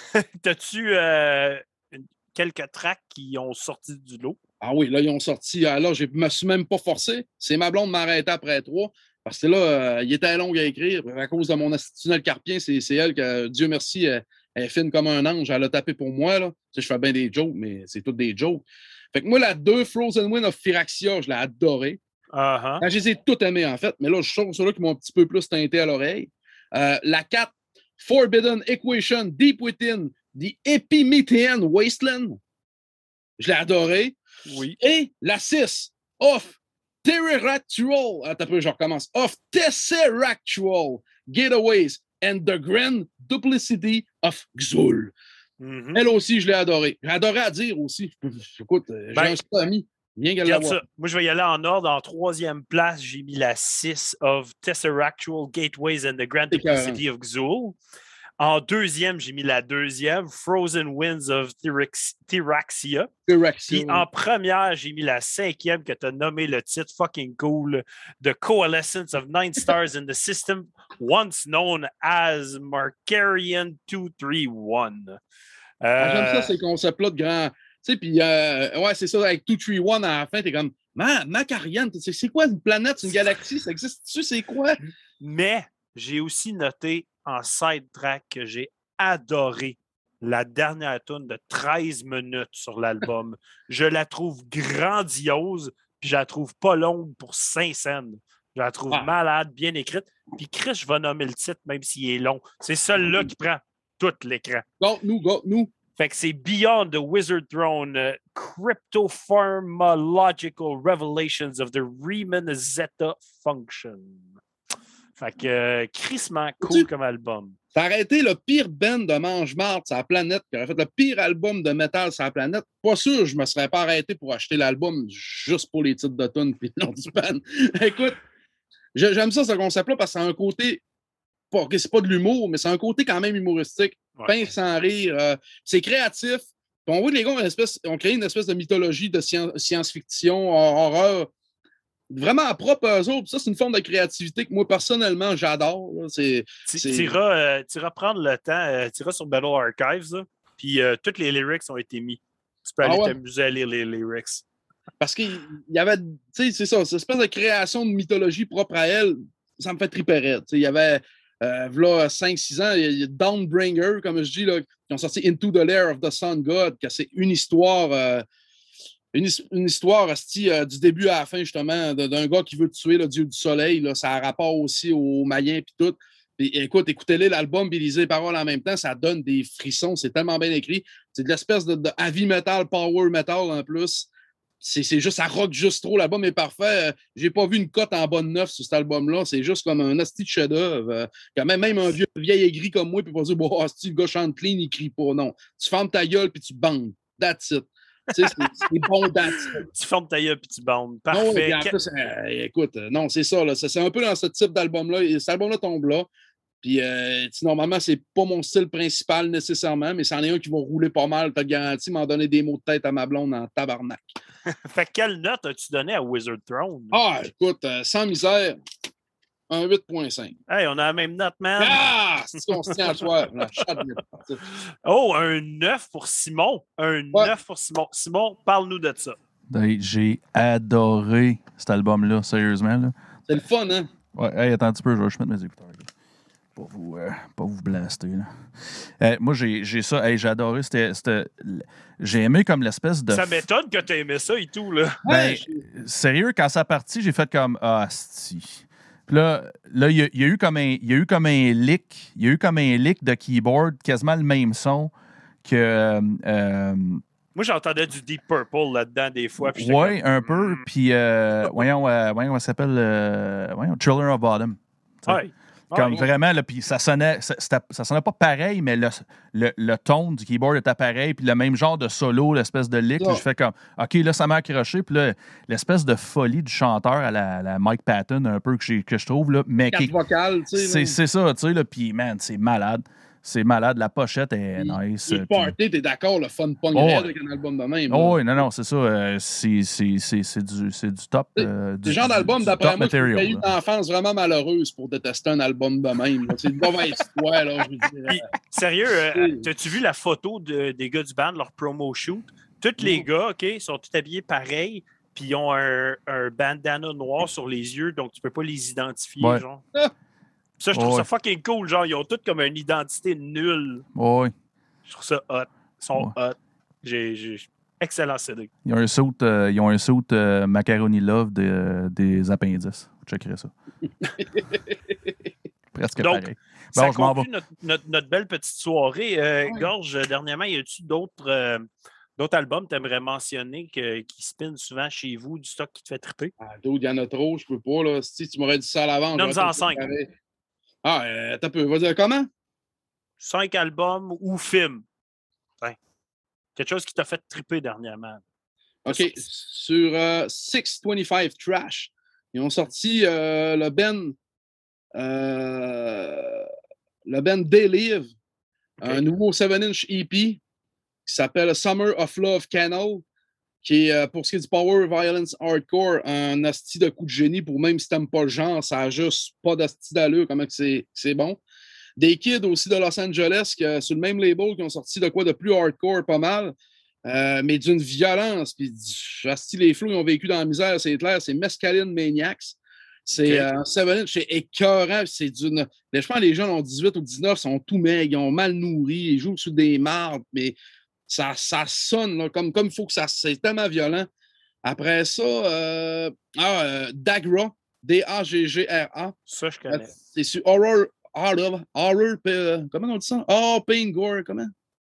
T'as-tu euh, quelques tracks qui ont sorti du lot? Ah oui, là, ils ont sorti. Là, je ne me suis même pas forcé. C'est ma blonde m'arrêtait après trois. Parce que là, euh, il était long à écrire. À cause de mon institutionnel carpien, c'est, c'est elle que, Dieu merci, elle, elle est fine comme un ange. Elle a tapé pour moi. Là. Tu sais, je fais bien des jokes, mais c'est toutes des jokes. Fait que moi, la deux, Frozen Wind of Phyrexia, je l'ai adorée. Uh-huh. Je les ai toutes aimées, en fait. Mais là, je trouve ceux-là qui m'ont un petit peu plus teinté à l'oreille. Euh, la quatre, Forbidden Equation, Deep Within, The Epimethean Wasteland. Je l'ai adorée. Oui. Et la six, Of Pterodactyl. Attends un peu, je recommence. Of Tesseractual Gateways and the Grand Duplicity of Xul. Mm-hmm. Elle aussi, je l'ai adorée. J'ai adoré à dire aussi. Écoute, j'ai ben, un seul ami. Bien qu'elle regarde ça. Moi, je vais y aller en ordre. En troisième place, j'ai mis la six of Tesseractual Gateways and the Grand Duplicity of Xul. En deuxième, j'ai mis la deuxième, Frozen Winds of Tyraxia. Puis en première, j'ai mis la cinquième que tu as nommé le titre fucking cool, The Coalescence of Nine Stars in the System, once known as Markarian deux trois un. Euh... J'aime ça, ces concepts-là de grand. Tu sais, puis, euh, ouais, c'est ça, avec deux trois un à la fin, t'es comme, man, Macarian, c'est, c'est quoi une planète, c'est une galaxie, ça existe-tu, c'est quoi? Mais j'ai aussi noté en side track que j'ai adoré la dernière tune de treize minutes sur l'album. Je la trouve grandiose, puis je la trouve pas longue pour cinq scènes. Je la trouve ah. malade, bien écrite. Puis Chris, je vais nommer le titre, même s'il est long. C'est celui-là qui prend tout l'écran. Go, nous, go, nous. Fait que c'est Beyond the Wizard Throne, uh, Cryptopharmacological Revelations of the Riemann Zeta Function. Fait que euh, crissement cool tu, comme album. Ça aurait été le pire band de mange-marde sur la planète, qui aurait fait le pire album de métal sur la planète. Pas sûr, je me serais pas arrêté pour acheter l'album juste pour les titres de tunes et le nom du band. Écoute, j'aime ça, ce concept-là, parce que c'est un côté, pas, c'est pas de l'humour, mais c'est un côté quand même humoristique. Ouais. Peint sans rire. Euh, c'est créatif. Puis on voit que les gars ont, une espèce, ont créé une espèce de mythologie de science-fiction, horreur, vraiment propre à eux autres. Ça, c'est une forme de créativité que moi, personnellement, j'adore. C'est, c'est... Tu iras euh, prendre le temps, euh, tu iras sur Battle Archives, là, puis euh, tous les lyrics ont été mis. Tu peux aller ah ouais. t'amuser à lire les lyrics. Parce qu'il y avait, tu sais, c'est ça, cette espèce de création de mythologie propre à elle, ça me fait triper. Il y avait, euh, là, cinq six ans, il y a Dawnbringer, comme je dis, là, qui ont sorti Into the Lair of the Sun God, que c'est une histoire... Euh, Une, une histoire euh, du début à la fin, justement, de, d'un gars qui veut tuer le dieu du soleil. Là, ça a rapport aussi aux Mayens et tout. Puis, écoute, écoutez-les l'album et lisez les paroles en même temps, ça donne des frissons. C'est tellement bien écrit. C'est de l'espèce de, de heavy metal, power metal en plus. C'est, c'est juste, ça rock juste trop. L'album est parfait. J'ai pas vu une cote en bonne neuf sur cet album-là. C'est juste comme un asti de chef-d'œuvre. Quand même, même un vieux vieil aigri comme moi peut pas dire, bon, asti, le gars chante clean, il crie pas. Non. Tu fermes ta gueule puis tu bandes. That's it. Tu sais, c'est, c'est bon date. Tu fermes ta gueule puis tu bandes. Parfait. Non, en plus, euh, écoute, non, c'est ça. Là, c'est, c'est un peu dans ce type d'album-là. Et cet album-là tombe là. Puis, euh, normalement, c'est pas mon style principal nécessairement, mais c'en est un qui va rouler pas mal. T'as garanti m'en donner des mots de tête à ma blonde en tabarnak. Fait quelle note as-tu donné à Wizard Throne? Ah, écoute, euh, sans misère, un huit virgule cinq. Hey, on a la même note, man. Ah! C'est ce qu'on se tient à soir. Oh, un neuf pour Simon. Un ouais. neuf pour Simon. Simon, parle-nous de ça. J'ai adoré cet album-là, sérieusement. Là. C'est le fun, hein? Ouais, hey, attends un petit peu, je vais juste mettre mes écouteurs. Pas vous, euh, pas vous blaster. Là. Euh, moi, j'ai, j'ai ça. Hey, j'ai adoré. C'était, c'était, j'ai aimé comme l'espèce de. Ça m'étonne que tu aies aimé ça et tout. Là. Ben, sérieux, quand ça a parti, j'ai fait comme ah, si. Puis là, là il, y a, il y a eu comme un, il y a eu comme un leak. Il y a eu comme un leak de keyboard, quasiment le même son que. Euh, Moi, j'entendais du Deep Purple là-dedans des fois. Oui, comme... un peu. Puis, euh, voyons, euh, voyons, comment ça s'appelle? Euh, voyons, Children of Bottom. Oui. Comme ouais. vraiment, là, puis ça sonnait, ça, ça sonnait pas pareil, mais le, le, le ton du keyboard était pareil, puis le même genre de solo, l'espèce de lick. Je fais comme, OK, là, ça m'a accroché, puis là, l'espèce de folie du chanteur à la, la Mike Patton, un peu, que, que je trouve, là, mais qui, vocales, tu sais. C'est ça, tu sais, là, puis man, c'est malade. C'est malade, la pochette est puis, nice. Le party, puis... t'es d'accord, le fun punk oh, avec un album de même. Oh, oui, non, non, c'est ça. Euh, c'est du, du top. Euh, c'est le genre d'album, d'après moi, qui a eu une enfance vraiment malheureuse pour détester un album de même. C'est une mauvaise foi, là, je veux dire. Puis, sérieux, euh, as-tu vu la photo de, des gars du band, leur promo shoot? Tous les gars, OK, sont tous habillés pareil, puis ils ont un, un bandana noir sur les yeux, donc tu peux pas les identifier, ouais. genre. Ça, je trouve oh, ça fucking cool. Genre, ils ont toutes comme une identité nulle. Oui. Je trouve ça hot. Ils sont oh. hot. J'ai, j'ai... Excellent C D. Ils ont un saut, euh, ils ont un saut euh, Macaroni Love de, euh, des appendices. Vous checkerez ça. Presque Donc, pareil. Ça bon, conclut notre, notre, notre belle petite soirée. Euh, ouais. Gorge, dernièrement, y a-tu d'autres, euh, d'autres albums que tu aimerais mentionner que, qui spinent souvent chez vous, du stock qui te fait triper? Ah, d'autres, il y en a trop, je peux pas. Là. Si tu m'aurais dit ça à l'avant. Nomme-en cinq. Ah, euh, t'as peu. Vas-y, comment? Cinq albums ou films. Enfin, quelque chose qui t'a fait triper dernièrement. OK. Sorti. Sur euh, six vingt-cinq Trash, ils ont sorti euh, le Ben euh, le Ben They Live, okay. Un nouveau sept inch E P qui s'appelle Summer of Love Canal, qui est, euh, pour ce qui est du Power Violence Hardcore, un asti de coup de génie pour même si t'aimes pas le genre, ça a juste pas d'asti d'allure, comment c'est, c'est bon. Des kids aussi de Los Angeles, qui, sur le même label, qui ont sorti de quoi de plus hardcore, pas mal, euh, mais d'une violence. Puis, asti, les flots, ils ont vécu dans la misère, c'est clair, c'est Mescaline Maniacs. C'est un okay. sept inch, c'est écœurant, c'est d'une... Je pense que les jeunes ont dix-huit ou dix-neuf, sont tout maigres, ils ont mal nourri, ils jouent sur des mardes, mais ça, ça sonne là, comme il faut que ça... C'est tellement violent. Après ça, euh, ah, euh, Dagra, D A G G R A. Ça, je connais. C'est sur Horror... Horror... Horror euh, comment on dit ça? Oh, Pain Gore, comment?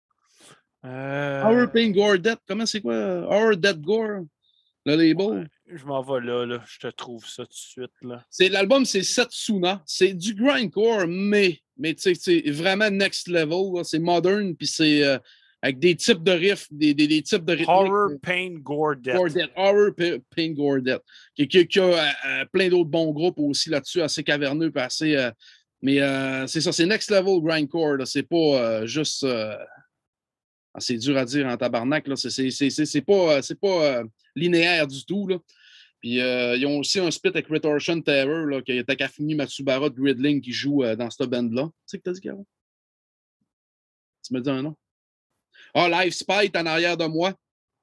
Euh... Horror, Pain, Gore, Death, comment c'est quoi? Horror, Death, Gore, le label. Ouais. Je m'en vais là, là, je te trouve ça tout de suite. Là. C'est, l'album, c'est Setsuna. C'est du grindcore, mais, mais tu sais, c'est vraiment next level. Là. C'est modern, puis c'est euh, avec des types de riffs, des, des, des types de rythmiques. Horror, Pain, Gore, Death. Gore, Death. Horror, Pain, Gore, Death. Qui, qui, qui a euh, plein d'autres bons groupes aussi là-dessus, assez caverneux, puis assez... Euh, mais euh, c'est ça, c'est next level grindcore. Là. C'est pas euh, juste... Euh, ah, c'est dur à dire en tabarnak. Là. C'est, c'est, c'est, c'est, c'est pas, c'est pas euh, linéaire du tout. Là. Puis euh, ils ont aussi un split avec Retortion Terror, là, qui est Takafumi Matsubara de Gridling qui joue euh, dans cette band-là. Tu sais que t'as dit, Caro? Tu me dis un nom? Ah, Live Spite en arrière de moi.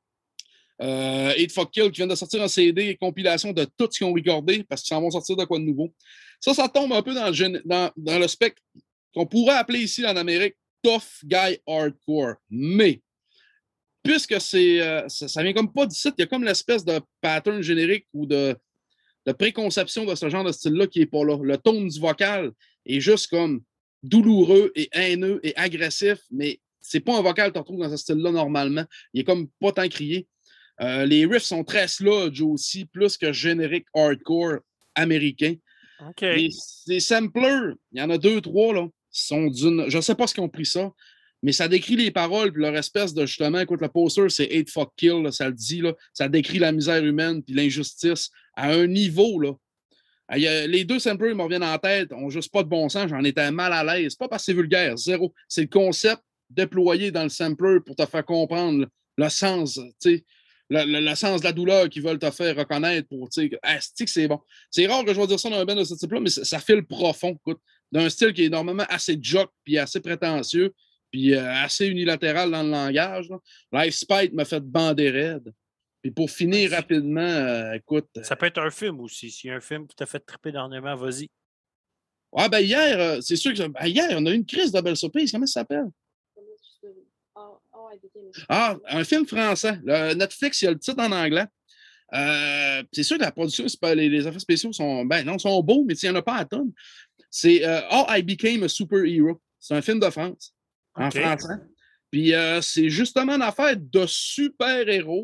Euh, Eight Fuck Kill qui vient de sortir un C D et compilation de tout ce qu'ils ont recordé parce qu'ils s'en vont sortir de quoi de nouveau. Ça, ça tombe un peu dans le, dans, dans le spectre qu'on pourrait appeler ici en Amérique Tough Guy Hardcore. Mais puisque c'est, euh, ça, ça vient comme pas d'ici, il y a comme l'espèce de pattern générique ou de, de préconception de ce genre de style-là qui n'est pas là. Le ton du vocal est juste comme douloureux et haineux et agressif, mais c'est pas un vocal que tu retrouves dans ce style-là normalement. Il est comme pas tant crié. Euh, les riffs sont très sludge aussi, plus que générique hardcore américain. Okay. Les, les samplers, il y en a deux, trois, là, sont d'une... Je sais pas ce qu'ils ont pris ça, mais ça décrit les paroles, puis leur espèce de, justement, écoute, le poster, c'est Eight Fuck Kill, là, ça le dit, là, ça décrit la misère humaine puis l'injustice à un niveau, là. Il y a, les deux samplers, ils me reviennent en tête, ont juste pas de bon sens, j'en étais mal à l'aise. Pas parce que c'est vulgaire, zéro. C'est le concept déployé dans le sampler pour te faire comprendre le sens, tu sais, le, le, le sens de la douleur qu'ils veulent te faire reconnaître pour, tu sais, ah, c'est que c'est bon. C'est rare que je vais dire ça dans un band de ce type-là, mais ça, ça file profond, écoute, d'un style qui est normalement assez jock puis assez prétentieux, puis euh, assez unilatéral dans le langage. Là. Life Spite m'a fait bander raide. Puis pour finir rapidement, euh, écoute... Ça peut être un film aussi. S'il y a un film qui t'a fait triper dernièrement, vas-y. Ah ben hier, euh, c'est sûr que... Ben, hier, on a eu une crise de belle surprise. Comment ça s'appelle? Ah, un film français. Le Netflix, il y a le titre en anglais. Euh, c'est sûr que la production, c'est pas, les, les effets spéciaux sont... Ben non, sont beaux, mais il n'y en a pas à tonne. C'est euh, How I Became a Superhero. C'est un film de France. En okay. français. Puis euh, c'est justement une affaire de super-héros.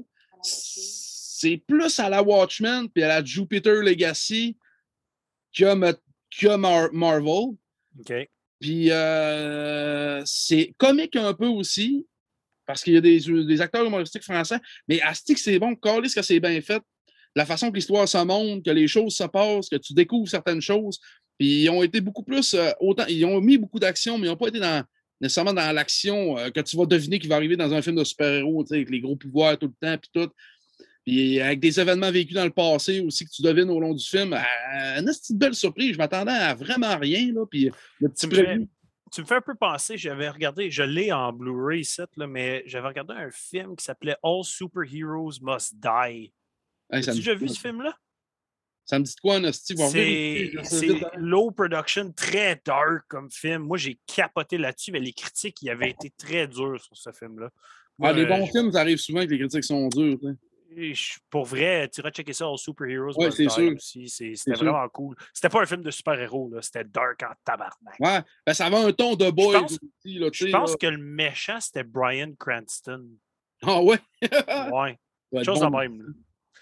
C'est plus à la Watchmen puis à la Jupiter Legacy que, que Mar- Marvel. OK. Puis euh, c'est comique un peu aussi, parce qu'il y a des, des acteurs humoristiques français, mais Asti, c'est bon, calisse que c'est bien fait. La façon que l'histoire se montre, que les choses se passent, que tu découvres certaines choses. Puis ils ont été beaucoup plus, euh, autant, ils ont mis beaucoup d'action, mais ils n'ont pas été dans, nécessairement dans l'action euh, que tu vas deviner qui va arriver dans un film de super-héros, avec les gros pouvoirs tout le temps, puis tout. Puis avec des événements vécus dans le passé aussi que tu devines au long du film. Euh, une petite belle surprise. Je m'attendais à vraiment rien. Là, puis le petit tu, me fais, tu me fais un peu penser, j'avais regardé, je l'ai en Blu-ray ici, là, mais j'avais regardé un film qui s'appelait All Superheroes Must Die. Hey, As-tu déjà vu ce film-là? Ça me dit quoi, Nasty? C'est, c'est low production, très dark comme film. Moi, j'ai capoté là-dessus, mais les critiques, ils avaient été très durs sur ce film-là. Moi, ah, les bons je... films, ça arrive souvent que les critiques sont dures. Je, pour vrai, tu iras checker ça, All Superheroes ouais, Must Die sûr. aussi. C'est, c'était c'est vraiment sûr. Cool. C'était pas un film de super-héros, là. C'était dark en tabarnak. Ouais, ben, ça avait un ton de boy. Je pense, aussi, là, je pense là. que le méchant, c'était Bryan Cranston. Ah ouais? ouais. ouais chose bon. de même. Là.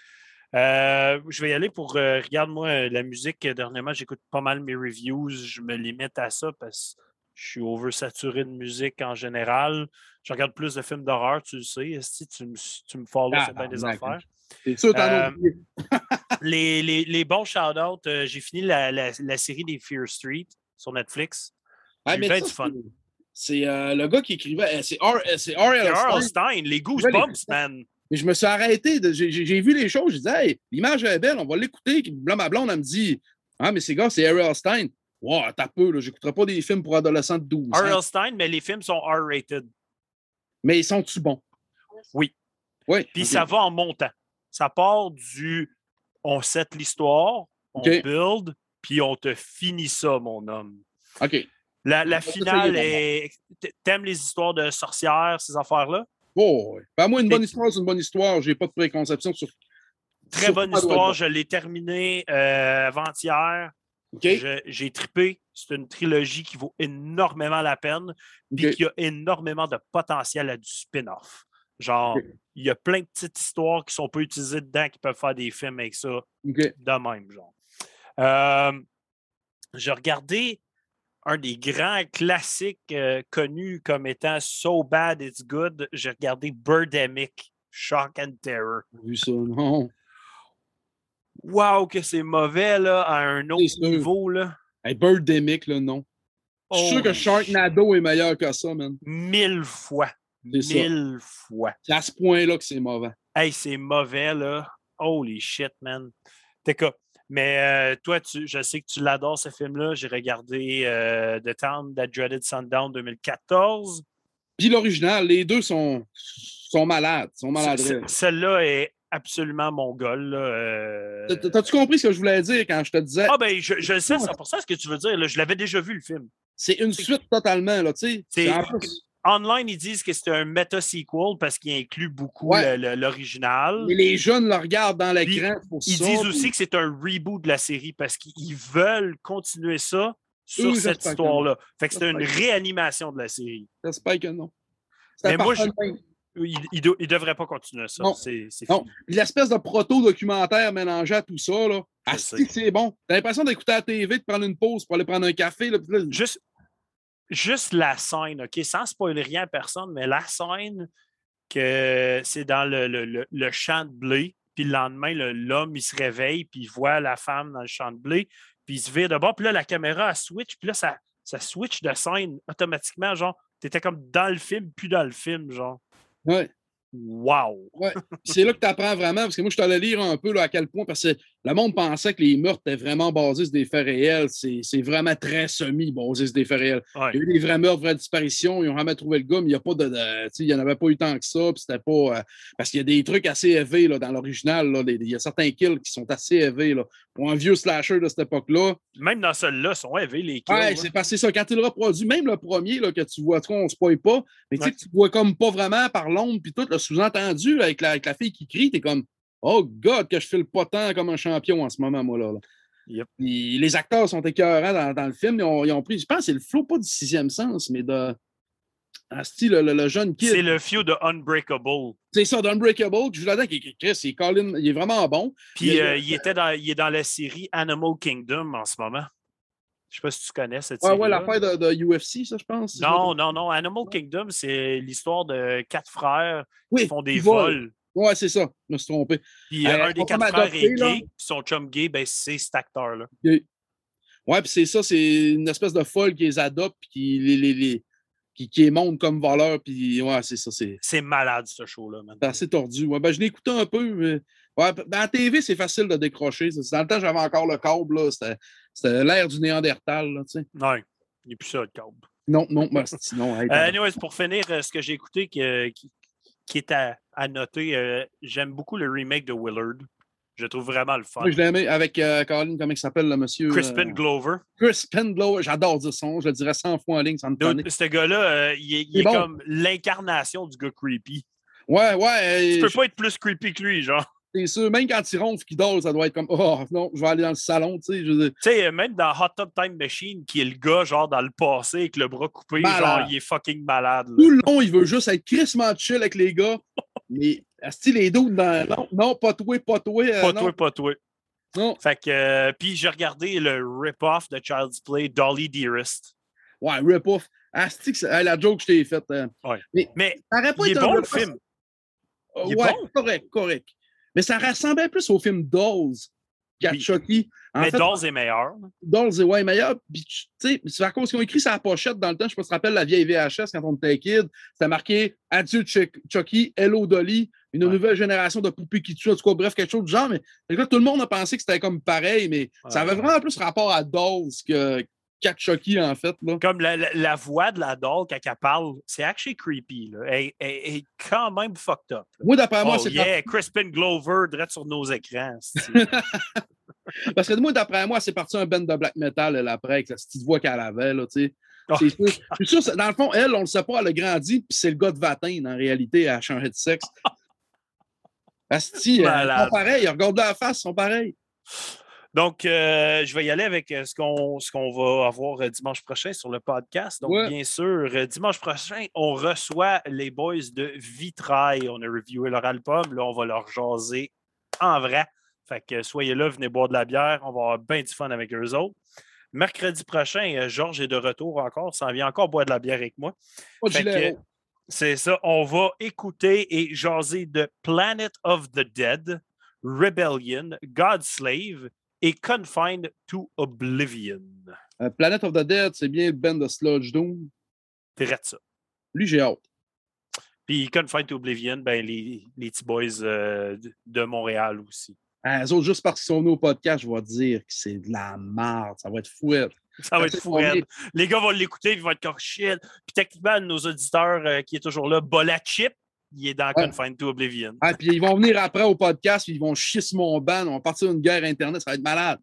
Euh, je vais y aller pour, euh, regarde-moi, la musique, dernièrement, j'écoute pas mal mes reviews, je me limite à ça parce que je suis oversaturé de musique en général. Je regarde plus de films d'horreur, tu le sais, si tu me, tu me follow ah, sur bien des affaires. C'est sûr, t'en as oublié. les, les, les bons shout-outs, euh, j'ai fini la, la, la série des Fear Street sur Netflix. J'ai ah, eu bien du fun. C'est euh, le gars qui écrivait, c'est R L Stein, les Goosebumps, man. Mais je me suis arrêté, de, j'ai, j'ai vu les choses, je disais, hey, l'image est belle, on va l'écouter. Là, ma blonde, elle me dit, ah, mais ces gars, c'est R L Stein. Wow, t'as peu, là, j'écouterai pas des films pour adolescents de douze ans. R L Stein, mais les films sont R-rated. Mais ils sont-tu bons? Oui. Oui. Puis okay. ça va en montant. Ça part du, on set l'histoire, on okay. build, puis on te finit ça, mon homme. OK. La, la finale est... T'aimes les histoires de sorcières, ces affaires-là? Oh, oui. Ben, moi, une bonne histoire, c'est une bonne histoire. J'ai pas de préconception sur. Très sur bonne histoire. Je l'ai terminée euh, avant-hier. Okay. Je, j'ai trippé. C'est une trilogie qui vaut énormément la peine. Puis okay. qui a énormément de potentiel à du spin-off. Genre, okay. il y a plein de petites histoires qui sont pas utilisées dedans qui peuvent faire des films avec ça. Okay. De même, genre. Euh, j'ai regardé un des grands classiques euh, connus comme étant So Bad It's Good. J'ai regardé Birdemic, Shock and Terror. J'ai vu ça, non. Wow, que c'est mauvais, là, à un autre niveau, là. Hey, Birdemic, là, non. Je suis oh, sûr que Sharknado est meilleur que ça, man. Mille fois. C'est Mille ça. fois. C'est à ce point-là que c'est mauvais. Hey, c'est mauvais, là. Holy shit, man. T'es quoi? Mais euh, toi, tu, je sais que tu l'adores, ce film-là. J'ai regardé euh, The Town That Dreaded Sundown deux mille quatorze. Puis l'original, les deux sont, sont malades. Sont malades. Celle-là est absolument mongole. Euh... T'as-tu compris ce que je voulais dire quand je te disais? Ah ben, je, je le sais, c'est pour ça ce que tu veux dire. Là. Je l'avais déjà vu, le film. C'est une c'est... suite totalement, là, tu sais. Online, ils disent que c'est un meta-sequel parce qu'il inclut beaucoup ouais. le, le, l'original. Mais les jeunes le regardent dans l'écran pour ils ça. Ils disent puis... aussi que c'est un reboot de la série parce qu'ils veulent continuer ça sur Eux, cette histoire-là. Fait que c'est une réanimation de la série. J'espère que non. Mais moi, je... il ne devrait pas continuer ça. Non. C'est, c'est non. L'espèce de proto-documentaire mélangé à tout ça, là. Ah, si, c'est bon. T'as l'impression d'écouter à la T V, de prendre une pause pour aller prendre un café. Là, là... Juste... Juste la scène, OK, sans spoiler rien à personne, mais la scène que c'est dans le, le, le, le champ de blé, puis le lendemain, le, l'homme, il se réveille, puis il voit la femme dans le champ de blé, puis il se vire de bord, puis là, la caméra, elle switch, puis là, ça, ça switch de scène automatiquement, genre, t'étais comme dans le film, puis dans le film, genre. Ouais. Wow! Ouais. C'est là que tu apprends vraiment, parce que moi, je t'allais lire un peu là, à quel point, parce que le monde pensait que les meurtres étaient vraiment basés sur des faits réels. C'est, c'est vraiment très semi-basé sur des faits réels. Ouais. Il y a eu des vrais meurtres, vraies disparitions. Ils ont jamais trouvé le gars, mais il n'y a pas de. de il n'y en avait pas eu tant que ça. Puis c'était pas. Euh, parce qu'il y a des trucs assez élevés là, dans l'original. Là, les, il y a certains kills qui sont assez élevés. Là. Pour un vieux slasher de cette époque-là. Même dans celui-là, ils sont élevés, les kills. Ouais, c'est parce que c'est ça. Quand il le reproduit, même le premier là, que tu vois, on ne spoil pas, mais ouais. Tu vois comme pas vraiment par l'ombre, puis tout, le sous-entendu là, avec, la, avec la fille qui crie, t'es comme. Oh God, que je file pas tant comme un champion en ce moment, moi, là. là. Yep. Les acteurs sont écœurants dans, dans le film. Ils ont, ils ont pris, je pense, c'est le flow, pas du sixième sens, mais de. Asti, le, le, le jeune kid. C'est le few de Unbreakable. C'est ça, d'Unbreakable, qui joue là-dedans, qui, qui, Chris, il, Colin, il est vraiment bon. Puis il, euh, il, il, était dans, il est dans la série Animal Kingdom en ce moment. Je ne sais pas si tu connais cette ouais, série. Ouais, l'affaire de, de U F C, ça, je pense. Non, non, non. Animal Kingdom, c'est l'histoire de quatre frères oui, qui font des vols. Ouais, c'est ça. Je me suis trompé. Puis euh, un des quatre frères adopté, est gay, puis son chum gay, ben, c'est cet acteur-là. Okay. Ouais, puis c'est ça, c'est une espèce de folle qui les adopte, puis qui les, les, les, qui, qui les monte comme voleurs, puis ouais, c'est ça. C'est, c'est malade, ce show-là. Man. C'est assez tordu. Ouais, ben, je l'ai écouté un peu, mais ouais, dans la T V, c'est facile de décrocher. Dans le temps, j'avais encore le câble, là. C'était, c'était l'ère du Néandertal, là, tu sais. Ouais, il n'est plus ça, le câble. Non, non, ben, sinon. Hey, euh, anyways, pour finir, ce que j'ai écouté qui, qui, qui est à, à noter, euh, j'aime beaucoup le remake de Willard. Je le trouve vraiment le fun. Oui, je l'ai aimé avec euh, Colin, comment il s'appelle, le monsieur? Crispin euh, Glover. Crispin Glover, j'adore dire son, je le dirais cent fois en ligne, sans me donner. Ce gars-là, euh, il est, il est bon. Comme l'incarnation du gars creepy. Ouais, ouais. Tu peux je... pas être plus creepy que lui, genre. C'est sûr, même quand il ronfle, qu'il dort, ça doit être comme, oh non, je vais aller dans le salon, tu sais. Je... Tu sais, même dans Hot Tub Time Machine, qui est le gars, genre, dans le passé, avec le bras coupé, malade. Genre, il est fucking malade. Là. Tout le long, il veut juste être crissement chill avec les gars. Mais, est-ce les doutes dans. Non, non, pas toi, pas toi. Euh, pas non. toi, pas toi. Non. Fait que, euh, puis j'ai regardé le rip-off de Child's Play, Dolly Dearest. Ouais, rip-off. Asti, c'est la joke que je t'ai faite. Hein. Ouais. Mais, mais ça aurait pas il été est bon, un le film. Uh, il ouais, est bon. correct, correct. Mais ça ressemblait plus au film Dolls qu'à oui. Chucky. En mais fait, Dolls est meilleur. Dolls est ouais, meilleur. Puis, tu sais, c'est à cause qu'ils ont écrit sa pochette dans le temps. Je sais pas si tu te rappelles la vieille V H S quand on était kid. C'était marqué Adieu Chucky, Hello Dolly, une ouais. nouvelle génération de poupées qui tuent. En tout cas, bref, quelque chose du genre. Mais là, tout le monde a pensé que c'était comme pareil, mais ouais. ça avait vraiment plus rapport à Dolls que. qu'à Chucky, en fait. Là. Comme la, la, la voix de la doll quand elle parle, c'est actually creepy. Là. Elle, elle, elle est quand même fucked up. Là. Moi, d'après moi, oh, c'est... yeah, pas... Crispin Glover, direct sur nos écrans. Parce que moi, d'après moi, c'est parti un band de black metal, elle, après, avec la petite voix qu'elle avait, là, tu sais. Oh, c'est sûr, je suis sûr, dans le fond, elle, on le sait pas, elle a grandi, puis c'est le gars de Vatin, en réalité, elle a changé de sexe. Asti, ils sont pareils, regarde la face, ils sont pareils. Donc, euh, je vais y aller avec ce qu'on, ce qu'on va avoir dimanche prochain sur le podcast. Donc, ouais. bien sûr, dimanche prochain, on reçoit les boys de Vitrail. On a reviewé leur album. Là, on va leur jaser en vrai. Fait que soyez là, venez boire de la bière. On va avoir bien du fun avec eux autres. Mercredi prochain, Georges est de retour encore. Ça en vient encore boire de la bière avec moi. Oh, fait que, c'est ça. On va écouter et jaser de Planet of the Dead, Rebellion, Godslave et Confined to Oblivion. Uh, Planet of the Dead, c'est bien le band de Sludge Doom. T'es ça. Lui, j'ai hâte. Puis Confined to Oblivion, ben, les, les petits boys euh, de Montréal aussi. Ah, les autres, juste parce qu'ils sont venus au podcast, je vais dire que c'est de la merde. Ça va être fouette. Ça va être fouette. Les gars vont l'écouter, ils vont être comme shit. Puis techniquement, nos auditeurs euh, qui est toujours là, Bola Chip, il est dans ouais. Confined to Oblivion. Ah, puis ils vont venir après au podcast, puis ils vont chier sur mon ban, on va partir d'une guerre Internet, ça va être malade.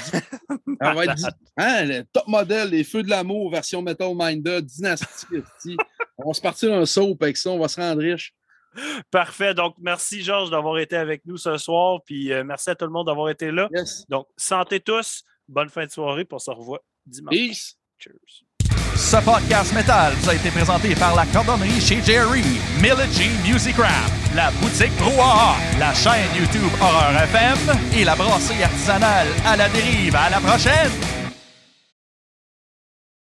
Ça va être hein, le top modèle, les Feux de l'amour, version Metal Minded, Dynasty. On va se partir un soap avec ça, on va se rendre riche. Parfait. Donc, merci, Georges, d'avoir été avec nous ce soir. Puis euh, merci à tout le monde d'avoir été là. Yes. Donc, santé tous. Bonne fin de soirée. Puis on se revoit dimanche. Peace. Cheers. Ce podcast métal vous a été présenté par la cordonnerie chez Jerry, Military Music Craft, la boutique Brouhaha, la chaîne YouTube Horreur F M et la brasserie artisanale à la dérive. À la prochaine!